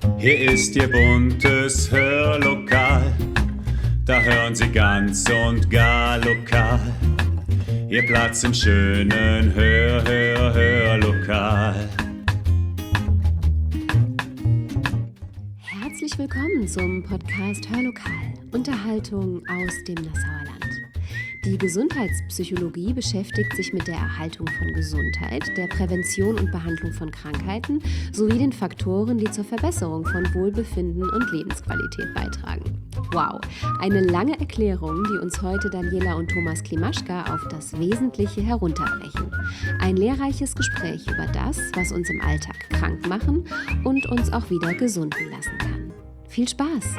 Hier ist Ihr buntes Hörlokal, da hören Sie ganz und gar lokal. Ihr Platz im schönen Hörlokal. Herzlich willkommen zum Podcast Hörlokal, Unterhaltung aus dem Nassauer Land. Die Gesundheitspsychologie beschäftigt sich mit der Erhaltung von Gesundheit, der Prävention und Behandlung von Krankheiten sowie den Faktoren, die zur Verbesserung von Wohlbefinden und Lebensqualität beitragen. Wow, eine lange Erklärung, die uns heute Daniela und Thomas Klimaschka auf das Wesentliche herunterbrechen. Ein lehrreiches Gespräch über das, was uns im Alltag krank machen und uns auch wieder gesunden lassen kann. Viel Spaß!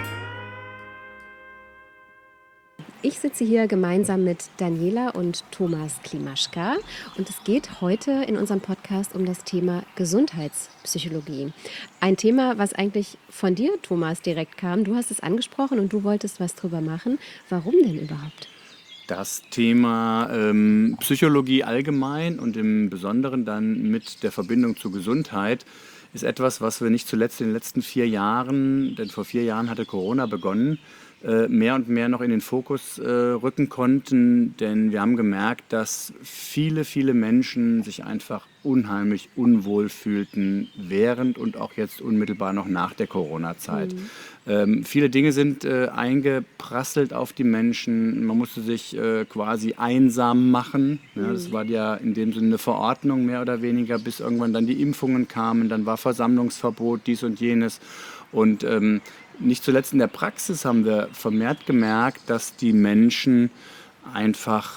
Ich sitze hier gemeinsam mit Daniela und Thomas Klimaschka und es geht heute in unserem Podcast um das Thema Gesundheitspsychologie. Ein Thema, was eigentlich von dir, Thomas, direkt kam. Du hast es angesprochen und du wolltest was drüber machen. Warum denn überhaupt? Das Thema Psychologie allgemein und im Besonderen dann mit der Verbindung zur Gesundheit ist etwas, was wir nicht zuletzt in den letzten 4 Jahren, denn vor 4 Jahren hatte Corona begonnen, mehr und mehr noch in den Fokus rücken konnten, denn wir haben gemerkt, dass viele, viele Menschen sich einfach unheimlich unwohl fühlten während und auch jetzt unmittelbar noch nach der Corona-Zeit. Viele Dinge sind eingeprasselt auf die Menschen, man musste sich quasi einsam machen. Ja, das war ja in dem Sinne eine Verordnung mehr oder weniger, bis irgendwann dann die Impfungen kamen, dann war Versammlungsverbot, dies und jenes und nicht zuletzt in der Praxis haben wir vermehrt gemerkt, dass die Menschen einfach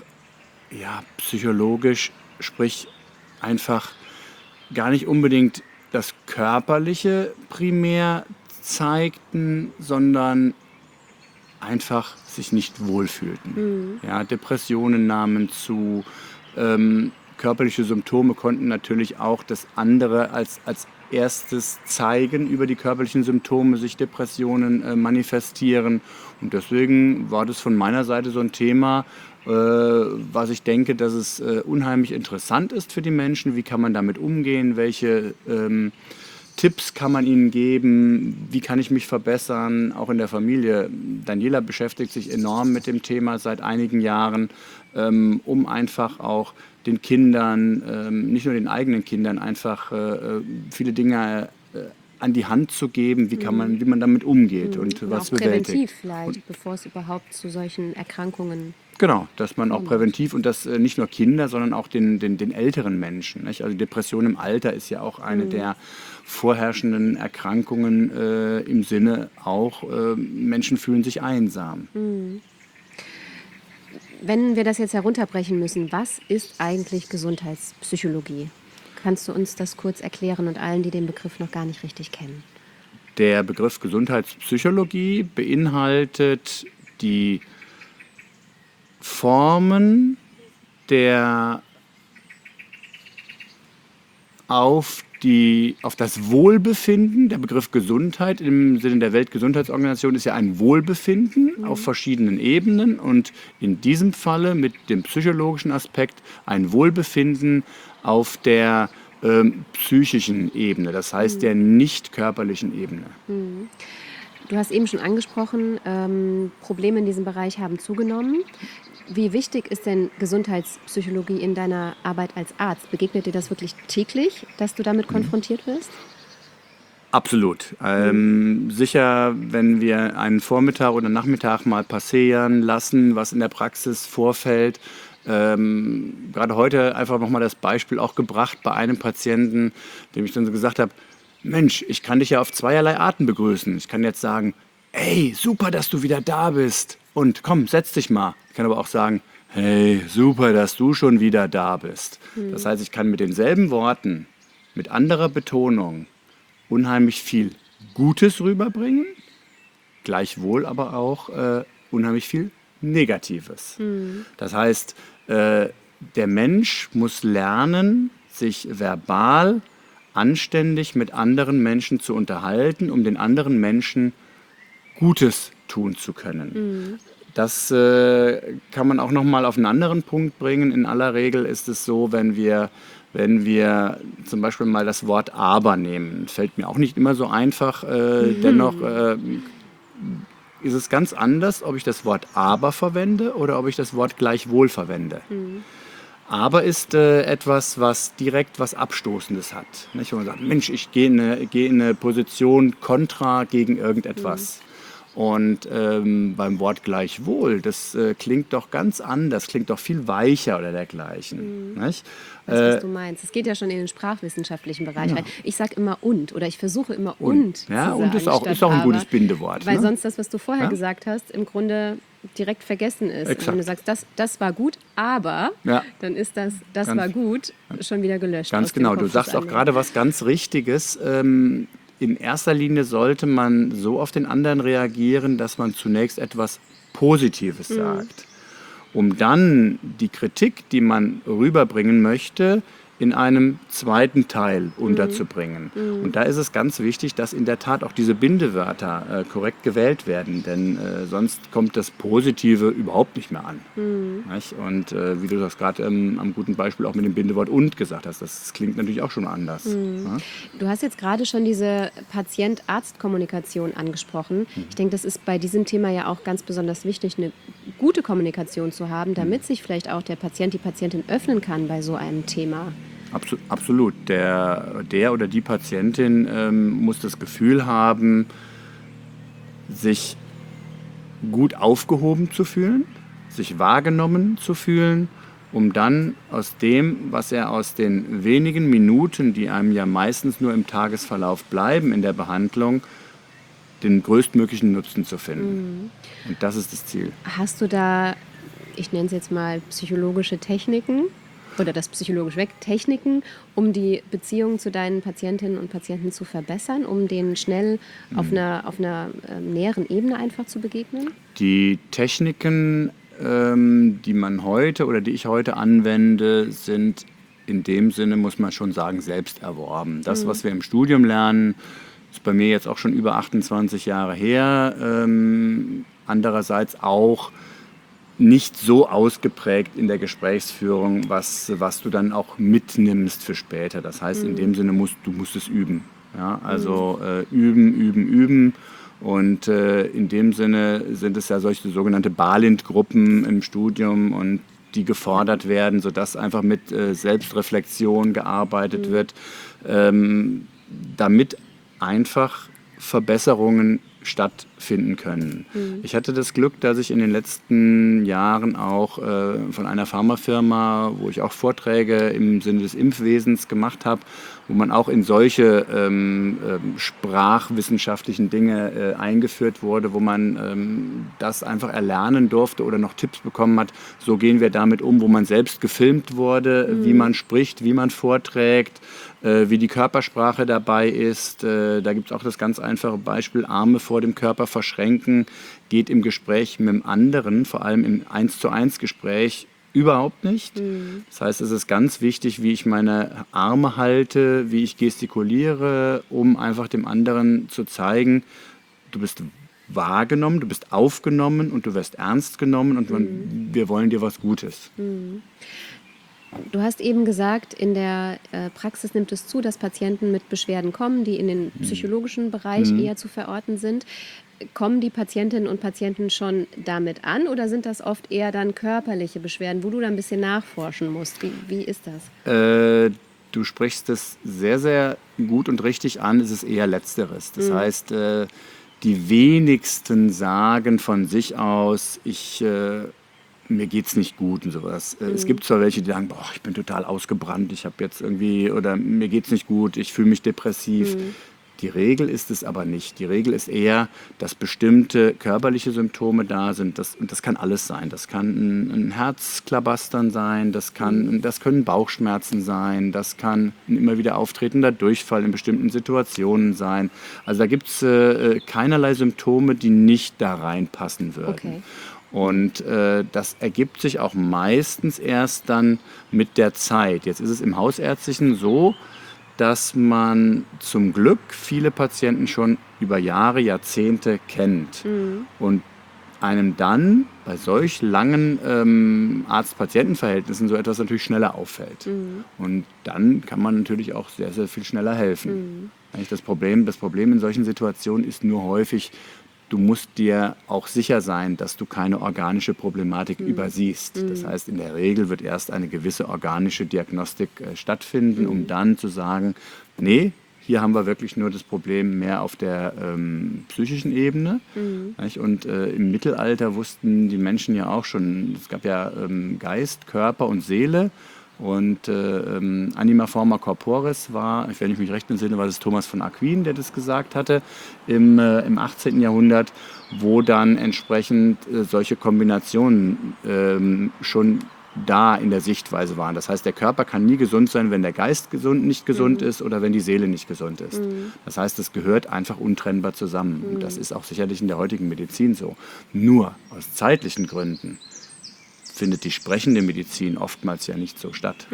psychologisch, sprich einfach gar nicht unbedingt das Körperliche primär zeigten, sondern einfach sich nicht wohlfühlten. Ja, Depressionen nahmen zu, körperliche Symptome konnten natürlich auch das andere als erstes zeigen, über die körperlichen Symptome sich Depressionen manifestieren. Und deswegen war das von meiner Seite so ein Thema, was ich denke, dass es unheimlich interessant ist für die Menschen. Wie kann man damit umgehen? Welche Tipps kann man ihnen geben? Wie kann ich mich verbessern? Auch in der Familie. Daniela beschäftigt sich enorm mit dem Thema seit einigen Jahren, um einfach auch den Kindern, nicht nur den eigenen Kindern, einfach viele Dinge an die Hand zu geben, wie man damit umgeht und was auch bewältigt. Präventiv vielleicht, bevor es überhaupt zu solchen Erkrankungen. Genau, dass man auch präventiv und das nicht nur Kinder, sondern auch den älteren Menschen. Nicht? Also Depression im Alter ist ja auch eine der vorherrschenden Erkrankungen im Sinne auch, Menschen fühlen sich einsam. Wenn wir das jetzt herunterbrechen müssen, was ist eigentlich Gesundheitspsychologie? Kannst du uns das kurz erklären und allen, die den Begriff noch gar nicht richtig kennen? Der Begriff Gesundheitspsychologie beinhaltet die Formen der auf das Wohlbefinden, der Begriff Gesundheit im Sinne der Weltgesundheitsorganisation ist ja ein Wohlbefinden auf verschiedenen Ebenen und in diesem Falle mit dem psychologischen Aspekt ein Wohlbefinden auf der psychischen Ebene, das heißt der nicht körperlichen Ebene. Du hast eben schon angesprochen, Probleme in diesem Bereich haben zugenommen. Wie wichtig ist denn Gesundheitspsychologie in deiner Arbeit als Arzt? Begegnet dir das wirklich täglich, dass du damit konfrontiert wirst? Absolut. Sicher, wenn wir einen Vormittag oder Nachmittag mal passieren lassen, was in der Praxis vorfällt. Gerade heute einfach nochmal das Beispiel auch gebracht bei einem Patienten, dem ich dann so gesagt habe, Mensch, ich kann dich ja auf zweierlei Arten begrüßen. Ich kann jetzt sagen, ey, super, dass du wieder da bist. Und komm, setz dich mal. Ich kann aber auch sagen, hey, super, dass du schon wieder da bist. Das heißt, ich kann mit denselben Worten, mit anderer Betonung, unheimlich viel Gutes rüberbringen, gleichwohl aber auch unheimlich viel Negatives. Das heißt, der Mensch muss lernen, sich verbal anständig mit anderen Menschen zu unterhalten, um den anderen Menschen Gutes tun zu können. Das kann man auch noch mal auf einen anderen Punkt bringen. In aller Regel ist es so, wenn wir wenn wir zum Beispiel mal das Wort aber nehmen. Fällt mir auch nicht immer so einfach, dennoch ist es ganz anders, ob ich das Wort aber verwende oder ob ich das Wort gleichwohl verwende. Aber ist etwas, was direkt was Abstoßendes hat. Nicht? Wenn man sagt, Mensch, ich gehe in eine Position kontra gegen irgendetwas. Und beim Wort gleichwohl, das klingt doch ganz anders, klingt doch viel weicher oder dergleichen. Nicht? Ich weiß, was du meinst. Es geht ja schon in den sprachwissenschaftlichen Bereich rein. Ich sage immer und oder ich versuche immer und zu Ja, sagen. und ist auch ein gutes Bindewort. Weil ne? sonst das, was du vorher gesagt hast, im Grunde direkt vergessen ist. Exakt. Und wenn du sagst, das war gut, aber Ja. dann ist das war gut schon wieder gelöscht. Ganz aus dem genau, Kopf du des sagst auch anderen. gerade was ganz Richtiges. In erster Linie sollte man so auf den anderen reagieren, dass man zunächst etwas Positives sagt, um dann die Kritik, die man rüberbringen möchte, in einem zweiten Teil unterzubringen. Und da ist es ganz wichtig, dass in der Tat auch diese Bindewörter korrekt gewählt werden, denn sonst kommt das Positive überhaupt nicht mehr an. Nicht? Und wie du das gerade am guten Beispiel auch mit dem Bindewort und gesagt hast, das klingt natürlich auch schon anders. Ja? Du hast jetzt gerade schon diese Patient-Arzt-Kommunikation angesprochen. Ich denke, das ist bei diesem Thema ja auch ganz besonders wichtig, eine gute Kommunikation zu haben, damit sich vielleicht auch der Patient, die Patientin öffnen kann bei so einem Thema. Absolut. Der oder die Patientin muss das Gefühl haben, sich gut aufgehoben zu fühlen, sich wahrgenommen zu fühlen, um dann aus dem, was er aus den wenigen Minuten, die einem ja meistens nur im Tagesverlauf bleiben in der Behandlung, den größtmöglichen Nutzen zu finden. Und das ist das Ziel. Hast du da, ich nenne es jetzt mal psychologische Techniken oder das psychologisch weg, Techniken, um die Beziehung zu deinen Patientinnen und Patienten zu verbessern, um denen schnell auf einer näheren Ebene einfach zu begegnen? Die Techniken, die man heute oder die ich heute anwende, sind in dem Sinne, muss man schon sagen, selbst erworben. Das, was wir im Studium lernen, ist bei mir jetzt auch schon über 28 Jahre her. Andererseits auch nicht so ausgeprägt in der Gesprächsführung, was du dann auch mitnimmst für später. Das heißt, in dem Sinne musst es üben. Ja? Also üben. Und in dem Sinne sind es ja solche sogenannte Balint-Gruppen im Studium und die gefordert werden, sodass einfach mit Selbstreflexion gearbeitet wird, damit einfach Verbesserungen stattfinden können. Ich hatte das Glück, dass ich in den letzten Jahren auch von einer Pharmafirma, wo ich auch Vorträge im Sinne des Impfwesens gemacht habe, wo man auch in solche sprachwissenschaftlichen Dinge eingeführt wurde, wo man das einfach erlernen durfte oder noch Tipps bekommen hat, so gehen wir damit um, wo man selbst gefilmt wurde, wie man spricht, wie man vorträgt, wie die Körpersprache dabei ist. Da gibt es auch das ganz einfache Beispiel, Arme vor dem Körper verschränken, geht im Gespräch mit dem anderen, vor allem im 1:1 Gespräch, überhaupt nicht. Das heißt, es ist ganz wichtig, wie ich meine Arme halte, wie ich gestikuliere, um einfach dem anderen zu zeigen, du bist wahrgenommen, du bist aufgenommen und du wirst ernst genommen und wir wollen dir was Gutes. Du hast eben gesagt, in der Praxis nimmt es zu, dass Patienten mit Beschwerden kommen, die in den psychologischen Bereich eher zu verorten sind. Kommen die Patientinnen und Patienten schon damit an oder sind das oft eher dann körperliche Beschwerden, wo du dann ein bisschen nachforschen musst? Wie ist das? Du sprichst es sehr, sehr gut und richtig an, es ist eher Letzteres. Das heißt, die wenigsten sagen von sich aus, mir geht's nicht gut und sowas. Es gibt zwar welche, die sagen, boah, ich bin total ausgebrannt, ich habe jetzt irgendwie, oder mir geht's nicht gut, ich fühle mich depressiv. Die Regel ist es aber nicht. Die Regel ist eher, dass bestimmte körperliche Symptome da sind. Und das kann alles sein. Das kann ein Herzklabastern sein, das können Bauchschmerzen sein, das kann ein immer wieder auftretender Durchfall in bestimmten Situationen sein. Also da gibt es keinerlei Symptome, die nicht da reinpassen würden. Okay. Und das ergibt sich auch meistens erst dann mit der Zeit. Jetzt ist es im Hausärztlichen so, dass man zum Glück viele Patienten schon über Jahre, Jahrzehnte kennt. Und einem dann bei solch langen Arzt-Patienten-Verhältnissen so etwas natürlich schneller auffällt. Und dann kann man natürlich auch sehr, sehr viel schneller helfen. Eigentlich das Problem in solchen Situationen ist nur häufig, du musst dir auch sicher sein, dass du keine organische Problematik übersiehst. Das heißt, in der Regel wird erst eine gewisse organische Diagnostik stattfinden, um dann zu sagen, nee, hier haben wir wirklich nur das Problem mehr auf der psychischen Ebene. Und im Mittelalter wussten die Menschen ja auch schon, es gab ja Geist, Körper und Seele. Und Anima forma corporis war, wenn ich mich recht entsinne, war das Thomas von Aquin, der das gesagt hatte, im 18. Jahrhundert, wo dann entsprechend solche Kombinationen schon da in der Sichtweise waren. Das heißt, der Körper kann nie gesund sein, wenn der Geist nicht gesund ist oder wenn die Seele nicht gesund ist. Das heißt, es gehört einfach untrennbar zusammen. Und das ist auch sicherlich in der heutigen Medizin so. Nur aus zeitlichen Gründen findet die sprechende Medizin oftmals ja nicht so statt.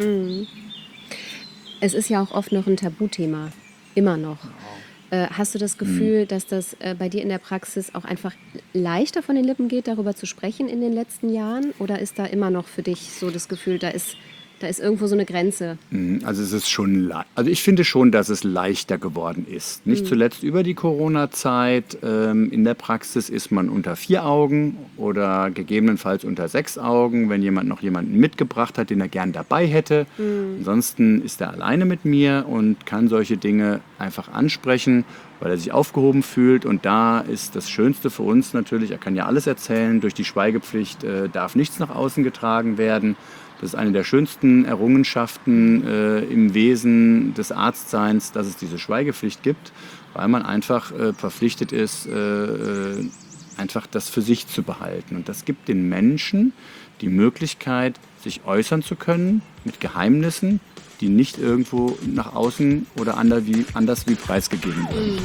Es ist ja auch oft noch ein Tabuthema, immer noch. Hast du das Gefühl, dass das bei dir in der Praxis auch einfach leichter von den Lippen geht, darüber zu sprechen in den letzten Jahren? Oder ist da immer noch für dich so das Gefühl, da ist irgendwo so eine Grenze? Also es ist schon, also ich finde schon, dass es leichter geworden ist. Nicht zuletzt über die Corona-Zeit. In der Praxis ist man unter 4 Augen oder gegebenenfalls unter 6 Augen, wenn jemand noch jemanden mitgebracht hat, den er gern dabei hätte. Ansonsten ist er alleine mit mir und kann solche Dinge einfach ansprechen, weil er sich aufgehoben fühlt. Und da ist das Schönste für uns natürlich, er kann ja alles erzählen, durch die Schweigepflicht darf nichts nach außen getragen werden. Das ist eine der schönsten Errungenschaften im Wesen des Arztseins, dass es diese Schweigepflicht gibt, weil man einfach verpflichtet ist, einfach das für sich zu behalten. Und das gibt den Menschen die Möglichkeit, sich äußern zu können mit Geheimnissen, die nicht irgendwo nach außen oder anders wie preisgegeben werden.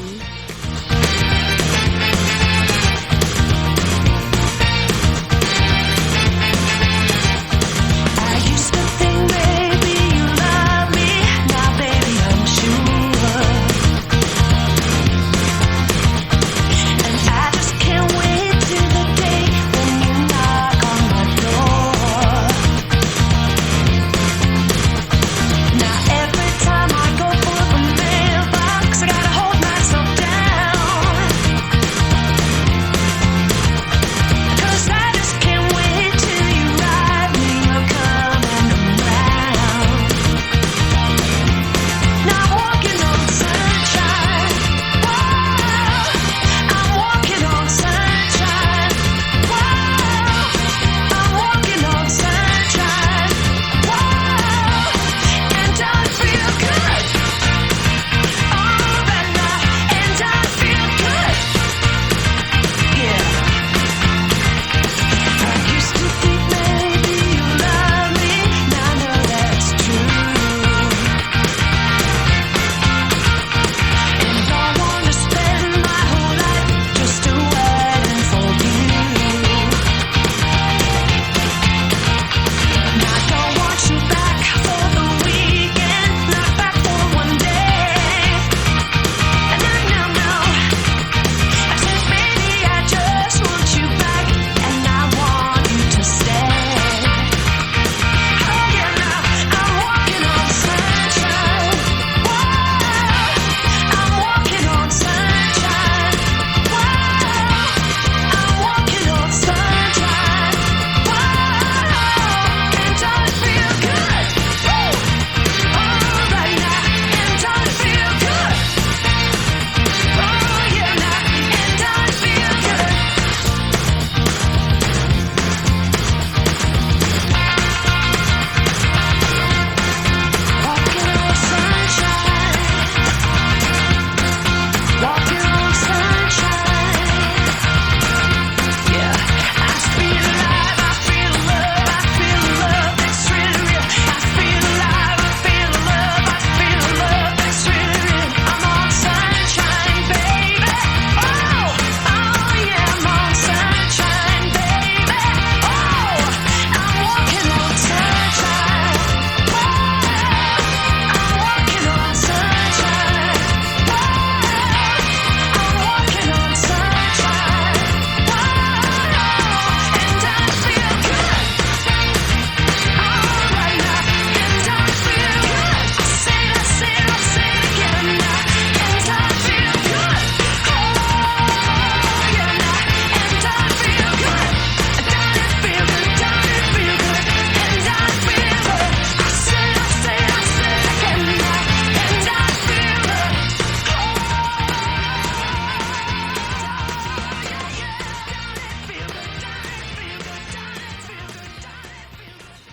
Now every time I go for the mailbox, I gotta hold myself down.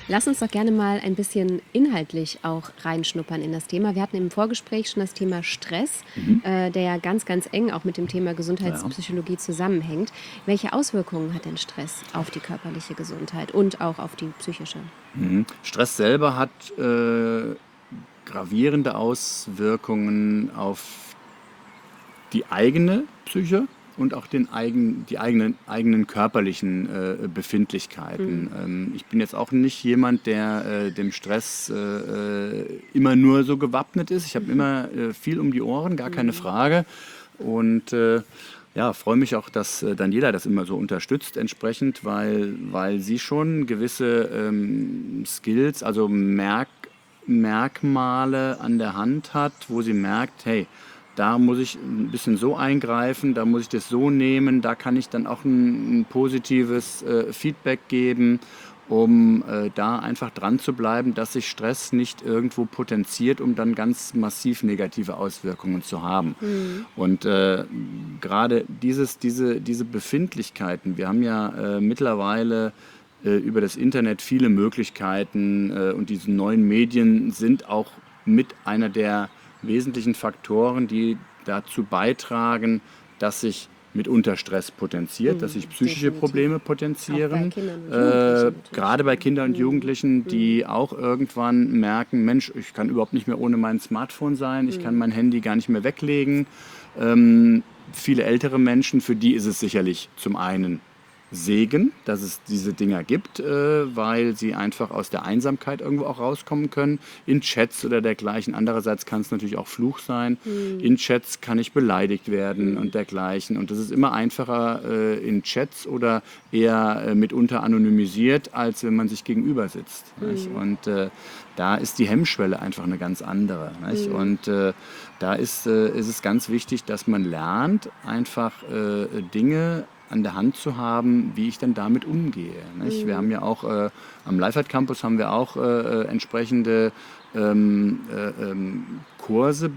Lass uns doch gerne mal ein bisschen inhaltlich auch reinschnuppern in das Thema. Wir hatten im Vorgespräch schon das Thema Stress, der ja ganz, ganz eng auch mit dem Thema Gesundheitspsychologie zusammenhängt. Welche Auswirkungen hat denn Stress auf die körperliche Gesundheit und auch auf die psychische? Stress selber hat gravierende Auswirkungen auf die eigene Psyche und auch die eigenen körperlichen Befindlichkeiten. Ich bin jetzt auch nicht jemand, der dem Stress immer nur so gewappnet ist. Ich habe immer viel um die Ohren, gar keine Frage. Und freue mich auch, dass Daniela das immer so unterstützt entsprechend, weil sie schon gewisse Skills, also Merkmale an der Hand hat, wo sie merkt, hey, da muss ich ein bisschen so eingreifen, da muss ich das so nehmen, da kann ich dann auch ein positives Feedback geben, um da einfach dran zu bleiben, dass sich Stress nicht irgendwo potenziert, um dann ganz massiv negative Auswirkungen zu haben. Und gerade diese Befindlichkeiten, wir haben ja mittlerweile über das Internet viele Möglichkeiten und diese neuen Medien sind auch mit einer der wesentlichen Faktoren, die dazu beitragen, dass sich mitunter Stress potenziert, dass sich psychische Probleme potenzieren. Gerade bei Kindern und Jugendlichen, die auch irgendwann merken, Mensch, ich kann überhaupt nicht mehr ohne mein Smartphone sein, ich kann mein Handy gar nicht mehr weglegen. Viele ältere Menschen, für die ist es sicherlich zum einen Segen, dass es diese Dinger gibt, weil sie einfach aus der Einsamkeit irgendwo auch rauskommen können, in Chats oder dergleichen. Andererseits kann es natürlich auch Fluch sein. In Chats kann ich beleidigt werden und dergleichen. Und das ist immer einfacher in Chats oder eher mitunter anonymisiert, als wenn man sich gegenüber sitzt. Nicht? Und da ist die Hemmschwelle einfach eine ganz andere. Nicht? Und da ist es ganz wichtig, dass man lernt, einfach Dinge an der Hand zu haben, wie ich dann damit umgehe. Nicht? Wir haben ja auch am Lifehack Campus haben wir auch entsprechende Kurse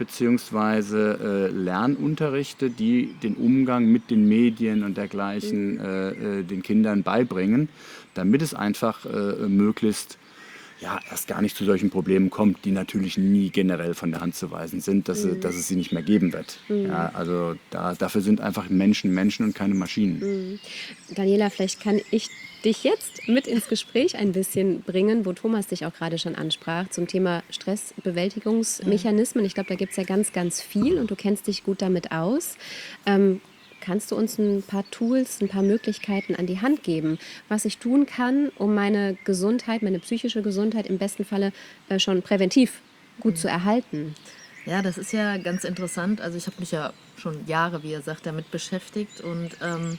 bzw. Lernunterrichte, die den Umgang mit den Medien und dergleichen den Kindern beibringen, damit es einfach möglichst erst gar nicht zu solchen Problemen kommt, die natürlich nie generell von der Hand zu weisen sind, dass es sie nicht mehr geben wird. Ja, also dafür sind einfach Menschen und keine Maschinen. Daniela, vielleicht kann ich dich jetzt mit ins Gespräch ein bisschen bringen, wo Thomas dich auch gerade schon ansprach, zum Thema Stressbewältigungsmechanismen. Ich glaube, da gibt es ja ganz, ganz viel und du kennst dich gut damit aus. Kannst du uns ein paar Tools, ein paar Möglichkeiten an die Hand geben, was ich tun kann, um meine Gesundheit, meine psychische Gesundheit im besten Falle schon präventiv gut zu erhalten? Ja, das ist ja ganz interessant. Also ich habe mich ja schon Jahre, wie ihr sagt, damit beschäftigt und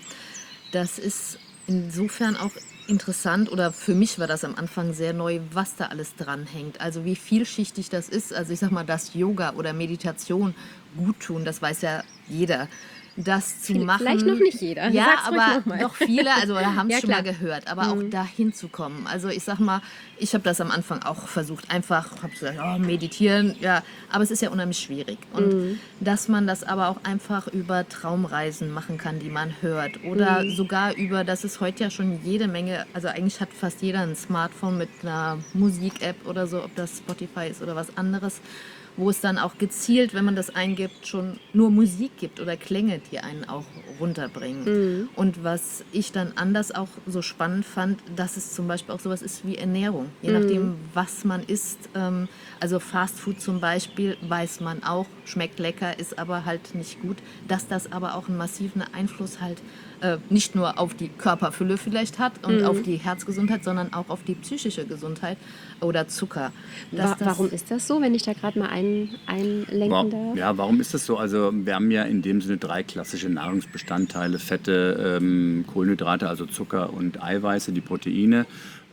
das ist insofern auch interessant oder für mich war das am Anfang sehr neu, was da alles dranhängt. Also wie vielschichtig das ist. Also ich sag mal, dass Yoga oder Meditation gut tun, das weiß ja jeder. Das zu machen. Vielleicht noch nicht jeder. Ja, Sag's aber doch viele, also haben es schon mal klar. gehört, aber auch dahin zu kommen. Also ich sag mal, ich habe das am Anfang auch versucht, einfach, habe gesagt, meditieren, ja, aber es ist ja unheimlich schwierig. Und dass man das aber auch einfach über Traumreisen machen kann, die man hört oder sogar über, das ist heute ja schon jede Menge, also eigentlich hat fast jeder ein Smartphone mit einer Musik-App oder so, ob das Spotify ist oder was anderes, wo es dann auch gezielt, wenn man das eingibt, schon nur Musik gibt oder Klänge, die einen auch runterbringen. Und was ich dann anders auch so spannend fand, dass es zum Beispiel auch sowas ist wie Ernährung. Je nachdem, was man isst, also Fast Food zum Beispiel, weiß man auch, schmeckt lecker, ist aber halt nicht gut, dass das aber auch einen massiven Einfluss halt nicht nur auf die Körperfülle vielleicht hat und auf die Herzgesundheit, sondern auch auf die psychische Gesundheit oder Zucker. Warum ist das so, wenn ich da gerade mal einlenken darf? Ja, warum ist das so? Also wir haben ja in dem Sinne 3 klassische Nahrungsbestandteile, Fette, Kohlenhydrate, also Zucker und Eiweiße, die Proteine.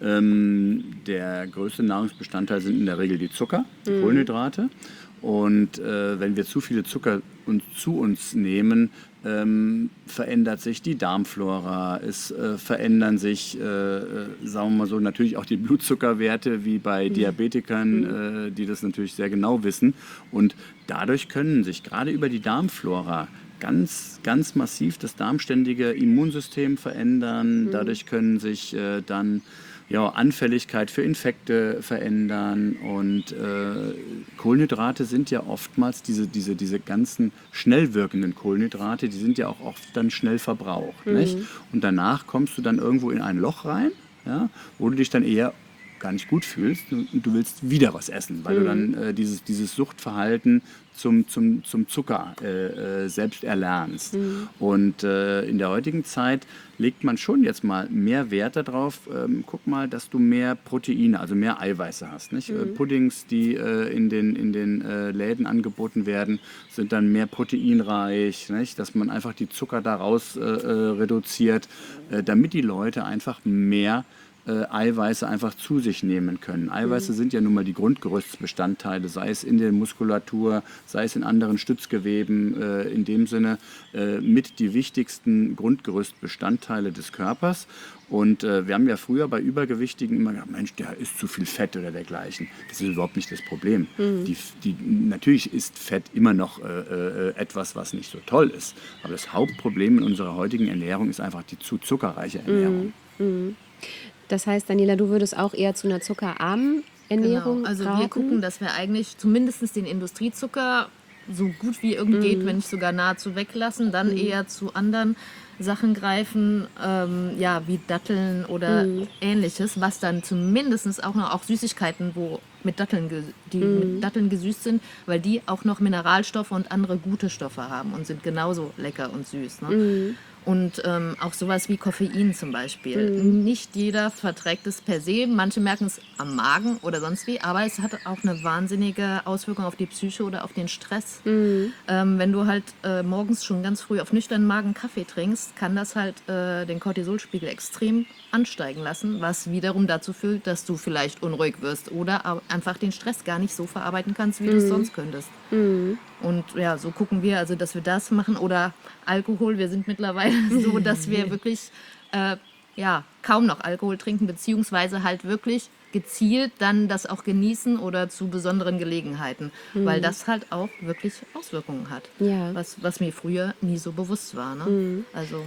Der größte Nahrungsbestandteil sind in der Regel die Zucker, die Kohlenhydrate. Und wenn wir zu viele Zucker zu uns nehmen, verändert sich die Darmflora, es verändern sich, sagen wir mal so, natürlich auch die Blutzuckerwerte, wie bei Diabetikern, die das natürlich sehr genau wissen. Und dadurch können sich gerade über die Darmflora ganz, ganz massiv das darmständige Immunsystem verändern. Dadurch können sich dann ja, Anfälligkeit für Infekte verändern. Und Kohlenhydrate sind ja oftmals diese ganzen schnell wirkenden Kohlenhydrate, die sind ja auch oft dann schnell verbraucht. Nicht? Und danach kommst du dann irgendwo in ein Loch rein, ja, wo du dich dann eher gar nicht gut fühlst und du willst wieder was essen, weil du dann dieses Suchtverhalten zum Zucker selbst erlernst. Und in der heutigen Zeit legt man schon jetzt mal mehr Wert darauf, guck mal, dass du mehr Proteine, also mehr Eiweiße hast. Nicht? Puddings, die in den Läden angeboten werden, sind dann mehr proteinreich, nicht? Dass man einfach die Zucker daraus reduziert, damit die Leute einfach mehr Eiweiße einfach zu sich nehmen können. Eiweiße sind ja nun mal die Grundgerüstbestandteile, sei es in der Muskulatur, sei es in anderen Stützgeweben, in dem Sinne mit die wichtigsten Grundgerüstbestandteile des Körpers. Und wir haben ja früher bei Übergewichtigen immer gedacht, Mensch, der isst zu viel Fett oder dergleichen. Das ist überhaupt nicht das Problem. Natürlich ist Fett immer noch etwas, was nicht so toll ist. Aber das Hauptproblem in unserer heutigen Ernährung ist einfach die zu zuckerreiche Ernährung. Das heißt, Daniela, du würdest auch eher zu einer zuckerarmen Ernährung Also raten? wir gucken, dass wir eigentlich zumindest den Industriezucker so gut wie irgend geht, wenn nicht sogar nahezu weglassen, dann eher zu anderen Sachen greifen, wie Datteln oder Ähnliches, was dann zumindest auch noch Süßigkeiten, mit Datteln gesüßt sind, weil die auch noch Mineralstoffe und andere gute Stoffe haben und sind genauso lecker und süß. Ne? Und auch sowas wie Koffein zum Beispiel. Nicht jeder verträgt es per se. Manche merken es am Magen oder sonst wie. Aber es hat auch eine wahnsinnige Auswirkung auf die Psyche oder auf den Stress. Wenn du halt morgens schon ganz früh auf nüchternen Magen Kaffee trinkst, kann das halt den Cortisolspiegel extrem ansteigen lassen, was wiederum dazu führt, dass du vielleicht unruhig wirst oder einfach den Stress gar nicht so verarbeiten kannst, wie du es sonst könntest. Und ja, so gucken wir, also dass wir das machen. Oder Alkohol, wir sind mittlerweile so, dass wir wirklich kaum noch Alkohol trinken, beziehungsweise halt wirklich gezielt dann das auch genießen oder zu besonderen Gelegenheiten, weil das halt auch wirklich Auswirkungen hat, was mir früher nie so bewusst war. Ne? Also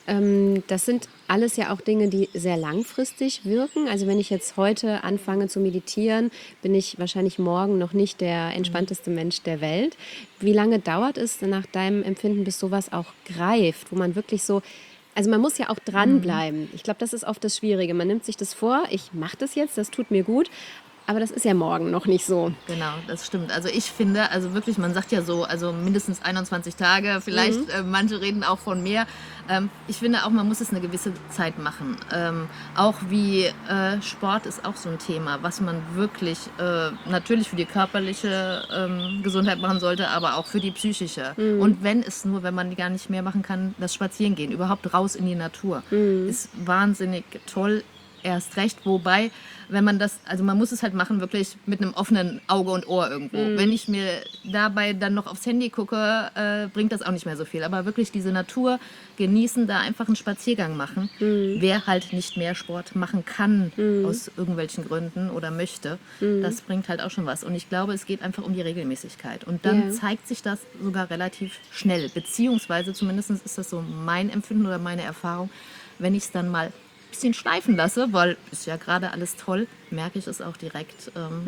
das sind alles ja auch Dinge, die sehr langfristig wirken. Also wenn ich jetzt heute anfange zu meditieren, bin ich wahrscheinlich morgen noch nicht der entspannteste Mensch der Welt. Wie lange dauert es nach deinem Empfinden, bis sowas auch greift, wo man wirklich so... Also man muss ja auch dranbleiben. Ich glaube, das ist oft das Schwierige. Man nimmt sich das vor, ich mache das jetzt, das tut mir gut. Aber das ist ja morgen noch nicht so. Genau, das stimmt. Also ich finde, also wirklich, man sagt ja so, also mindestens 21 Tage, vielleicht manche reden auch von mehr. Ich finde auch, man muss es eine gewisse Zeit machen. Auch wie Sport ist auch so ein Thema, was man wirklich natürlich für die körperliche Gesundheit machen sollte, aber auch für die psychische. Und wenn man die gar nicht mehr machen kann, das Spazierengehen, überhaupt raus in die Natur, ist wahnsinnig toll. Erst recht, wobei, wenn man das, also man muss es halt machen, wirklich mit einem offenen Auge und Ohr irgendwo. Wenn ich mir dabei dann noch aufs Handy gucke, bringt das auch nicht mehr so viel. Aber wirklich diese Natur genießen, da einfach einen Spaziergang machen. Wer halt nicht mehr Sport machen kann, aus irgendwelchen Gründen oder möchte, das bringt halt auch schon was. Und ich glaube, es geht einfach um die Regelmäßigkeit. Und dann zeigt sich das sogar relativ schnell. Beziehungsweise, zumindest ist das so mein Empfinden oder meine Erfahrung, wenn ich es dann mal bisschen schleifen lasse, weil ist ja gerade alles toll, merke ich es auch direkt,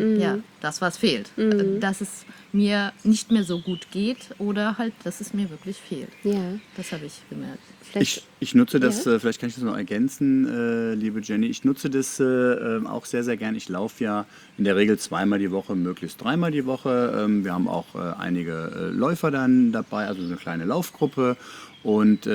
das was fehlt. Dass es mir nicht mehr so gut geht oder halt, dass es mir wirklich fehlt. Ja. Das habe ich gemerkt. Ich nutze das, vielleicht kann ich das noch ergänzen, liebe Jenny, ich nutze das auch sehr, sehr gern. Ich laufe ja in der Regel 2-mal die Woche, möglichst 3-mal die Woche. Wir haben auch einige Läufer dann dabei, also eine kleine Laufgruppe und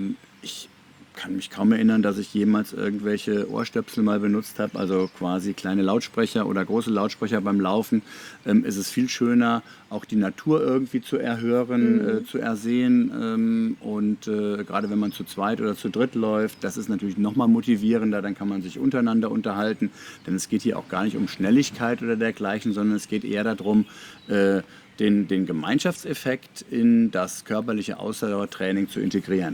ich kann mich kaum erinnern, dass ich jemals irgendwelche Ohrstöpsel mal benutzt habe, also quasi kleine Lautsprecher oder große Lautsprecher beim Laufen. Es ist viel schöner, auch die Natur irgendwie zu erhören, zu ersehen und gerade wenn man zu zweit oder zu dritt läuft, das ist natürlich nochmal motivierender, dann kann man sich untereinander unterhalten, denn es geht hier auch gar nicht um Schnelligkeit oder dergleichen, sondern es geht eher darum, den Gemeinschaftseffekt in das körperliche Ausdauertraining zu integrieren.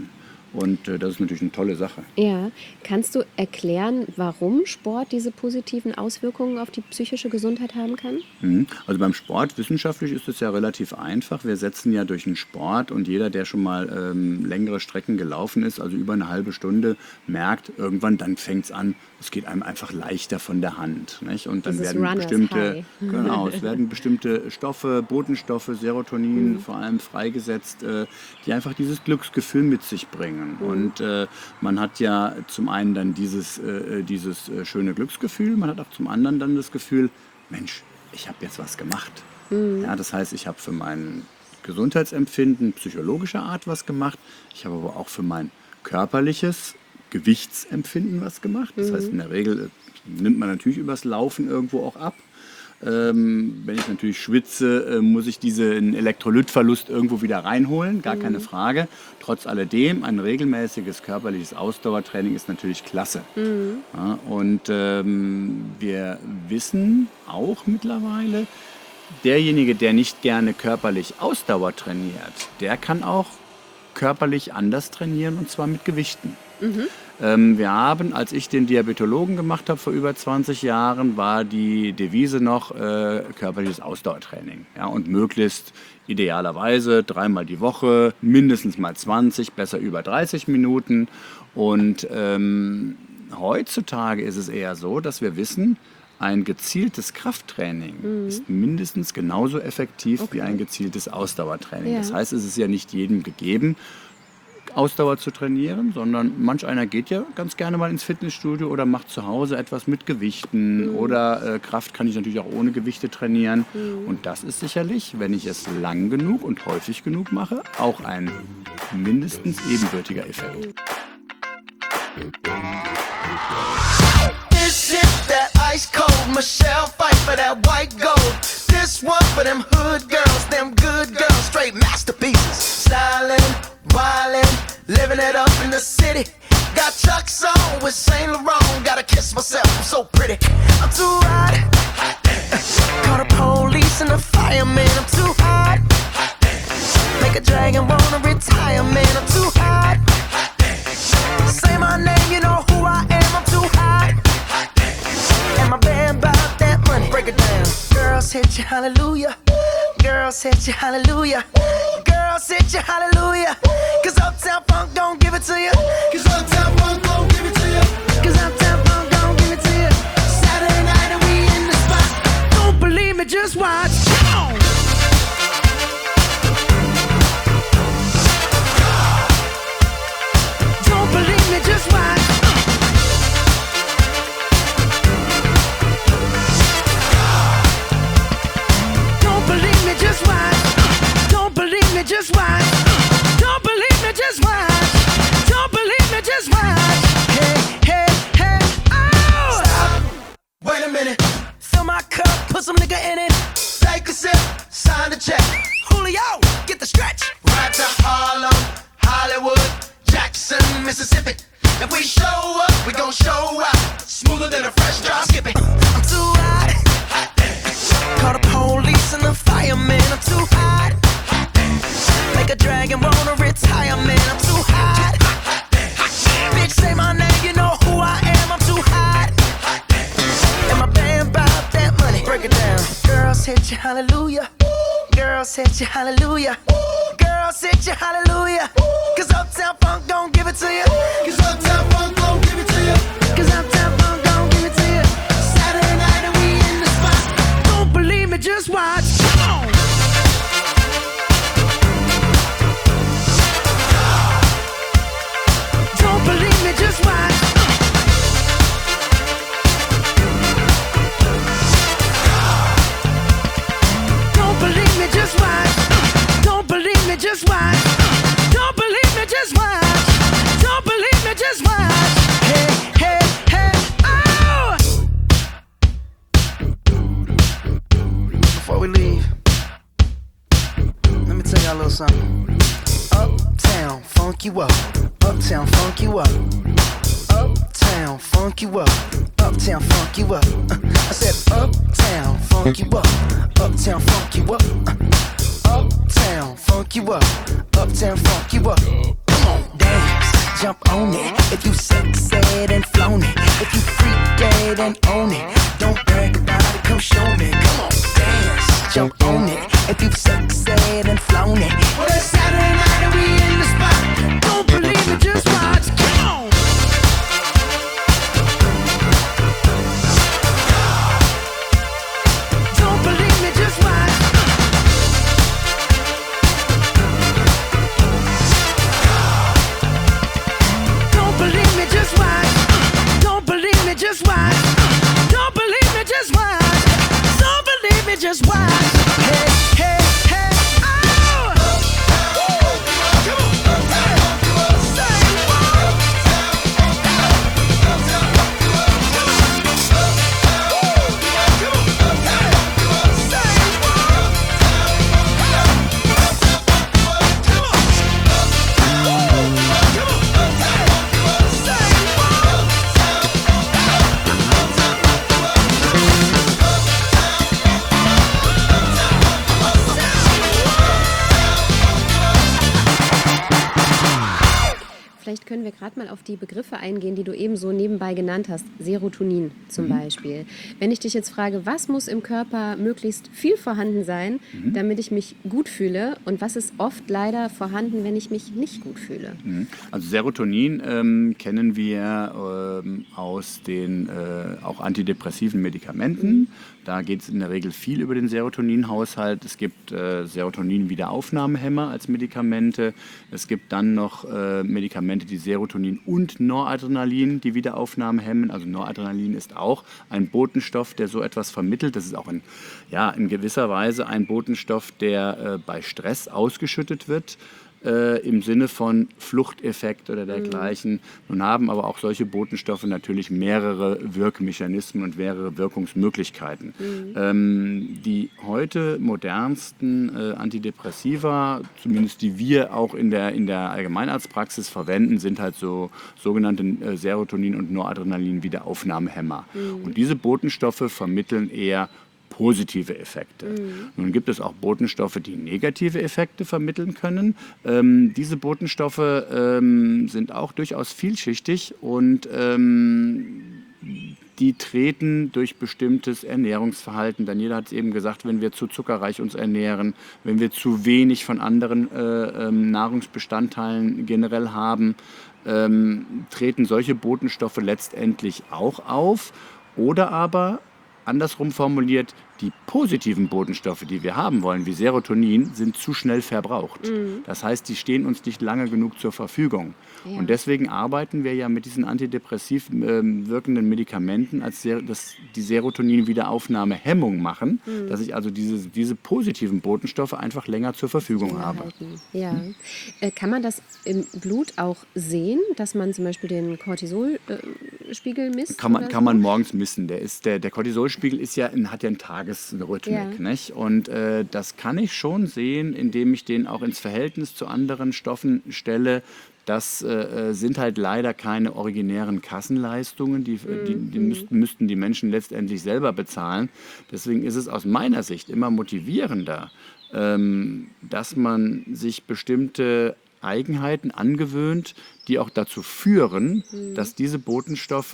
Und das ist natürlich eine tolle Sache. Ja, kannst du erklären, warum Sport diese positiven Auswirkungen auf die psychische Gesundheit haben kann? Also beim Sport, wissenschaftlich ist es ja relativ einfach. Wir setzen ja durch den Sport und jeder, der schon mal längere Strecken gelaufen ist, also über eine halbe Stunde, merkt irgendwann, dann fängt es an, es geht einem einfach leichter von der Hand. Nicht? Und dann Dieses werden Runners bestimmte, High. es werden bestimmte Stoffe, Botenstoffe, Serotonin vor allem freigesetzt, die einfach dieses Glücksgefühl mit sich bringen. Und man hat ja zum einen dann dieses schöne Glücksgefühl, man hat auch zum anderen dann das Gefühl, Mensch, ich habe jetzt was gemacht. Ja, das heißt, ich habe für mein Gesundheitsempfinden psychologischer Art was gemacht, ich habe aber auch für mein körperliches Gewichtsempfinden was gemacht. Das heißt, in der Regel nimmt man natürlich übers Laufen irgendwo auch ab. Wenn ich natürlich schwitze, muss ich diesen Elektrolytverlust irgendwo wieder reinholen, gar keine Frage. Trotz alledem, ein regelmäßiges körperliches Ausdauertraining ist natürlich klasse. Ja, und wir wissen auch mittlerweile, derjenige, der nicht gerne körperlich Ausdauer trainiert, der kann auch körperlich anders trainieren, und zwar mit Gewichten. Wir haben, als ich den Diabetologen gemacht habe vor über 20 Jahren, war die Devise noch körperliches Ausdauertraining. Ja, und möglichst idealerweise 3-mal die Woche, mindestens mal 20, besser über 30 Minuten. Und heutzutage ist es eher so, dass wir wissen, ein gezieltes Krafttraining ist mindestens genauso effektiv wie ein gezieltes Ausdauertraining. Ja. Das heißt, es ist ja nicht jedem gegeben, Ausdauer zu trainieren, sondern manch einer geht ja ganz gerne mal ins Fitnessstudio oder macht zu Hause etwas mit Gewichten oder Kraft kann ich natürlich auch ohne Gewichte trainieren. Und das ist sicherlich, wenn ich es lang genug und häufig genug mache, auch ein mindestens ebenbürtiger Effekt. This is that ice cold Michelle fight for that white gold. This one for them hood girls, them good girls, straight masterpieces. Stylin', wildin', living it up in the city. Got Chuck's on with Saint Laurent. Gotta kiss myself, I'm so pretty. I'm too hot. Call the police and the fireman. I'm too hot. Make a dragon wanna retire, man. I'm too hot. Say my name, you know who I am. I'm too hot. And my band bought that money. Break it down. Girls hit you, hallelujah. Girls hit you, hallelujah. Girls hit you, hallelujah. Cause Uptown Funk don't give it to you. Cause Uptown Funk don't give it to you. Cause Uptown Funk don't give it to you. Saturday night and we in the spot. Don't believe me, just watch. Come on. Don't believe me, just watch. Don't believe me, just watch. Don't believe me, just watch. Don't believe me, just watch. Don't believe me, just watch. Hey, hey, hey, oh! Stop. Wait a minute. Fill my cup, put some nigga in it. Take a sip, sign the check. Julio, get the stretch. Right to Harlem, Hollywood, Jackson, Mississippi. If we show up, we gon' show out. Smoother than a fresh drop skipping. I'm too hot. Call the police and the fireman. I'm too hot. Make a dragon wanna retire, man. I'm too hot. Bitch, say my name, you know who I am. I'm too hot. And my band bought that money. Break it down. Girls hit you, hallelujah. Girls hit you, hallelujah. Girls hit you, hallelujah. Cause Uptown Funk don't give it to you. Cause Uptown Funk don't give it to you. Cause Uptown Funk don't give it to you. Saturday night and we in the spot. Don't believe me, just watch. Come on. Don't believe me, just watch. Don't believe me, just watch. Don't believe me, just watch. Don't believe me, just watch. Don't believe me, just watch. Hey, hey, hey, oh! Before we leave, let me tell y'all a little something. Uptown, funk you up. Uptown, funk you up. Uptown, funk you up. Uptown, funk you up. I said uptown, funk you up. Uptown, funk you up. Uptown, funk you up. Uptown, funk you up. Come on, dance. jump on it. If you sexed and flown it, if you freak dead and own it, don't brag about it, come show me. Come on, dance, jump on it. If you sexed and flown it, well it's Saturday night and we in the spot. Don't believe me, just watch. Come on. Don't believe me, just watch. Don't believe me, just watch. Don't believe me, just watch. Don't believe me, just watch. Don't believe me, just watch. Hey, hey, hey, oh! Say what? Vielleicht können wir gerade mal auf die Begriffe eingehen, die du eben so nebenbei genannt hast. Serotonin zum Beispiel. Wenn ich dich jetzt frage, was muss im Körper möglichst viel vorhanden sein, damit ich mich gut fühle? Und was ist oft leider vorhanden, wenn ich mich nicht gut fühle? Also Serotonin kennen wir aus den auch antidepressiven Medikamenten. Da geht es in der Regel viel über den Serotoninhaushalt. Es gibt Serotonin-Wiederaufnahmehämmer als Medikamente. Es gibt dann noch Medikamente, die Serotonin und Noradrenalin die Wiederaufnahme hemmen. Also Noradrenalin ist auch ein Botenstoff, der so etwas vermittelt. Das ist auch in gewisser Weise ein Botenstoff, der bei Stress ausgeschüttet wird. Im Sinne von Fluchteffekt oder dergleichen. Nun haben aber auch solche Botenstoffe natürlich mehrere Wirkmechanismen und mehrere Wirkungsmöglichkeiten. Die heute modernsten Antidepressiva, zumindest die wir auch in der Allgemeinarztpraxis verwenden, sind halt so sogenannte Serotonin- und Noradrenalin-Wiederaufnahmehämmer. Und diese Botenstoffe vermitteln eher positive Effekte. Nun gibt es auch Botenstoffe, die negative Effekte vermitteln können. Diese Botenstoffe sind auch durchaus vielschichtig und die treten durch bestimmtes Ernährungsverhalten. Daniela hat es eben gesagt, wenn wir zu zuckerreich uns ernähren, wenn wir zu wenig von anderen Nahrungsbestandteilen generell haben, treten solche Botenstoffe letztendlich auch auf. Oder aber andersrum formuliert, die positiven Botenstoffe, die wir haben wollen, wie Serotonin, sind zu schnell verbraucht. Das heißt, die stehen uns nicht lange genug zur Verfügung. Ja. Und deswegen arbeiten wir ja mit diesen antidepressiv wirkenden Medikamenten, dass die Serotonin-Wiederaufnahmehemmung machen, dass ich also diese positiven Botenstoffe einfach länger zur Verfügung habe. Ja. Kann man das im Blut auch sehen, dass man zum Beispiel den Cortisolspiegel misst? Kann man morgens messen. Der Cortisolspiegel hat ja einen Tagesrhythmik. Ja. Nicht? Und das kann ich schon sehen, indem ich den auch ins Verhältnis zu anderen Stoffen stelle. Das sind halt leider keine originären Kassenleistungen, die müssten die Menschen letztendlich selber bezahlen. Deswegen ist es aus meiner Sicht immer motivierender, dass man sich bestimmte Eigenheiten angewöhnt, die auch dazu führen, dass diese Botenstoffe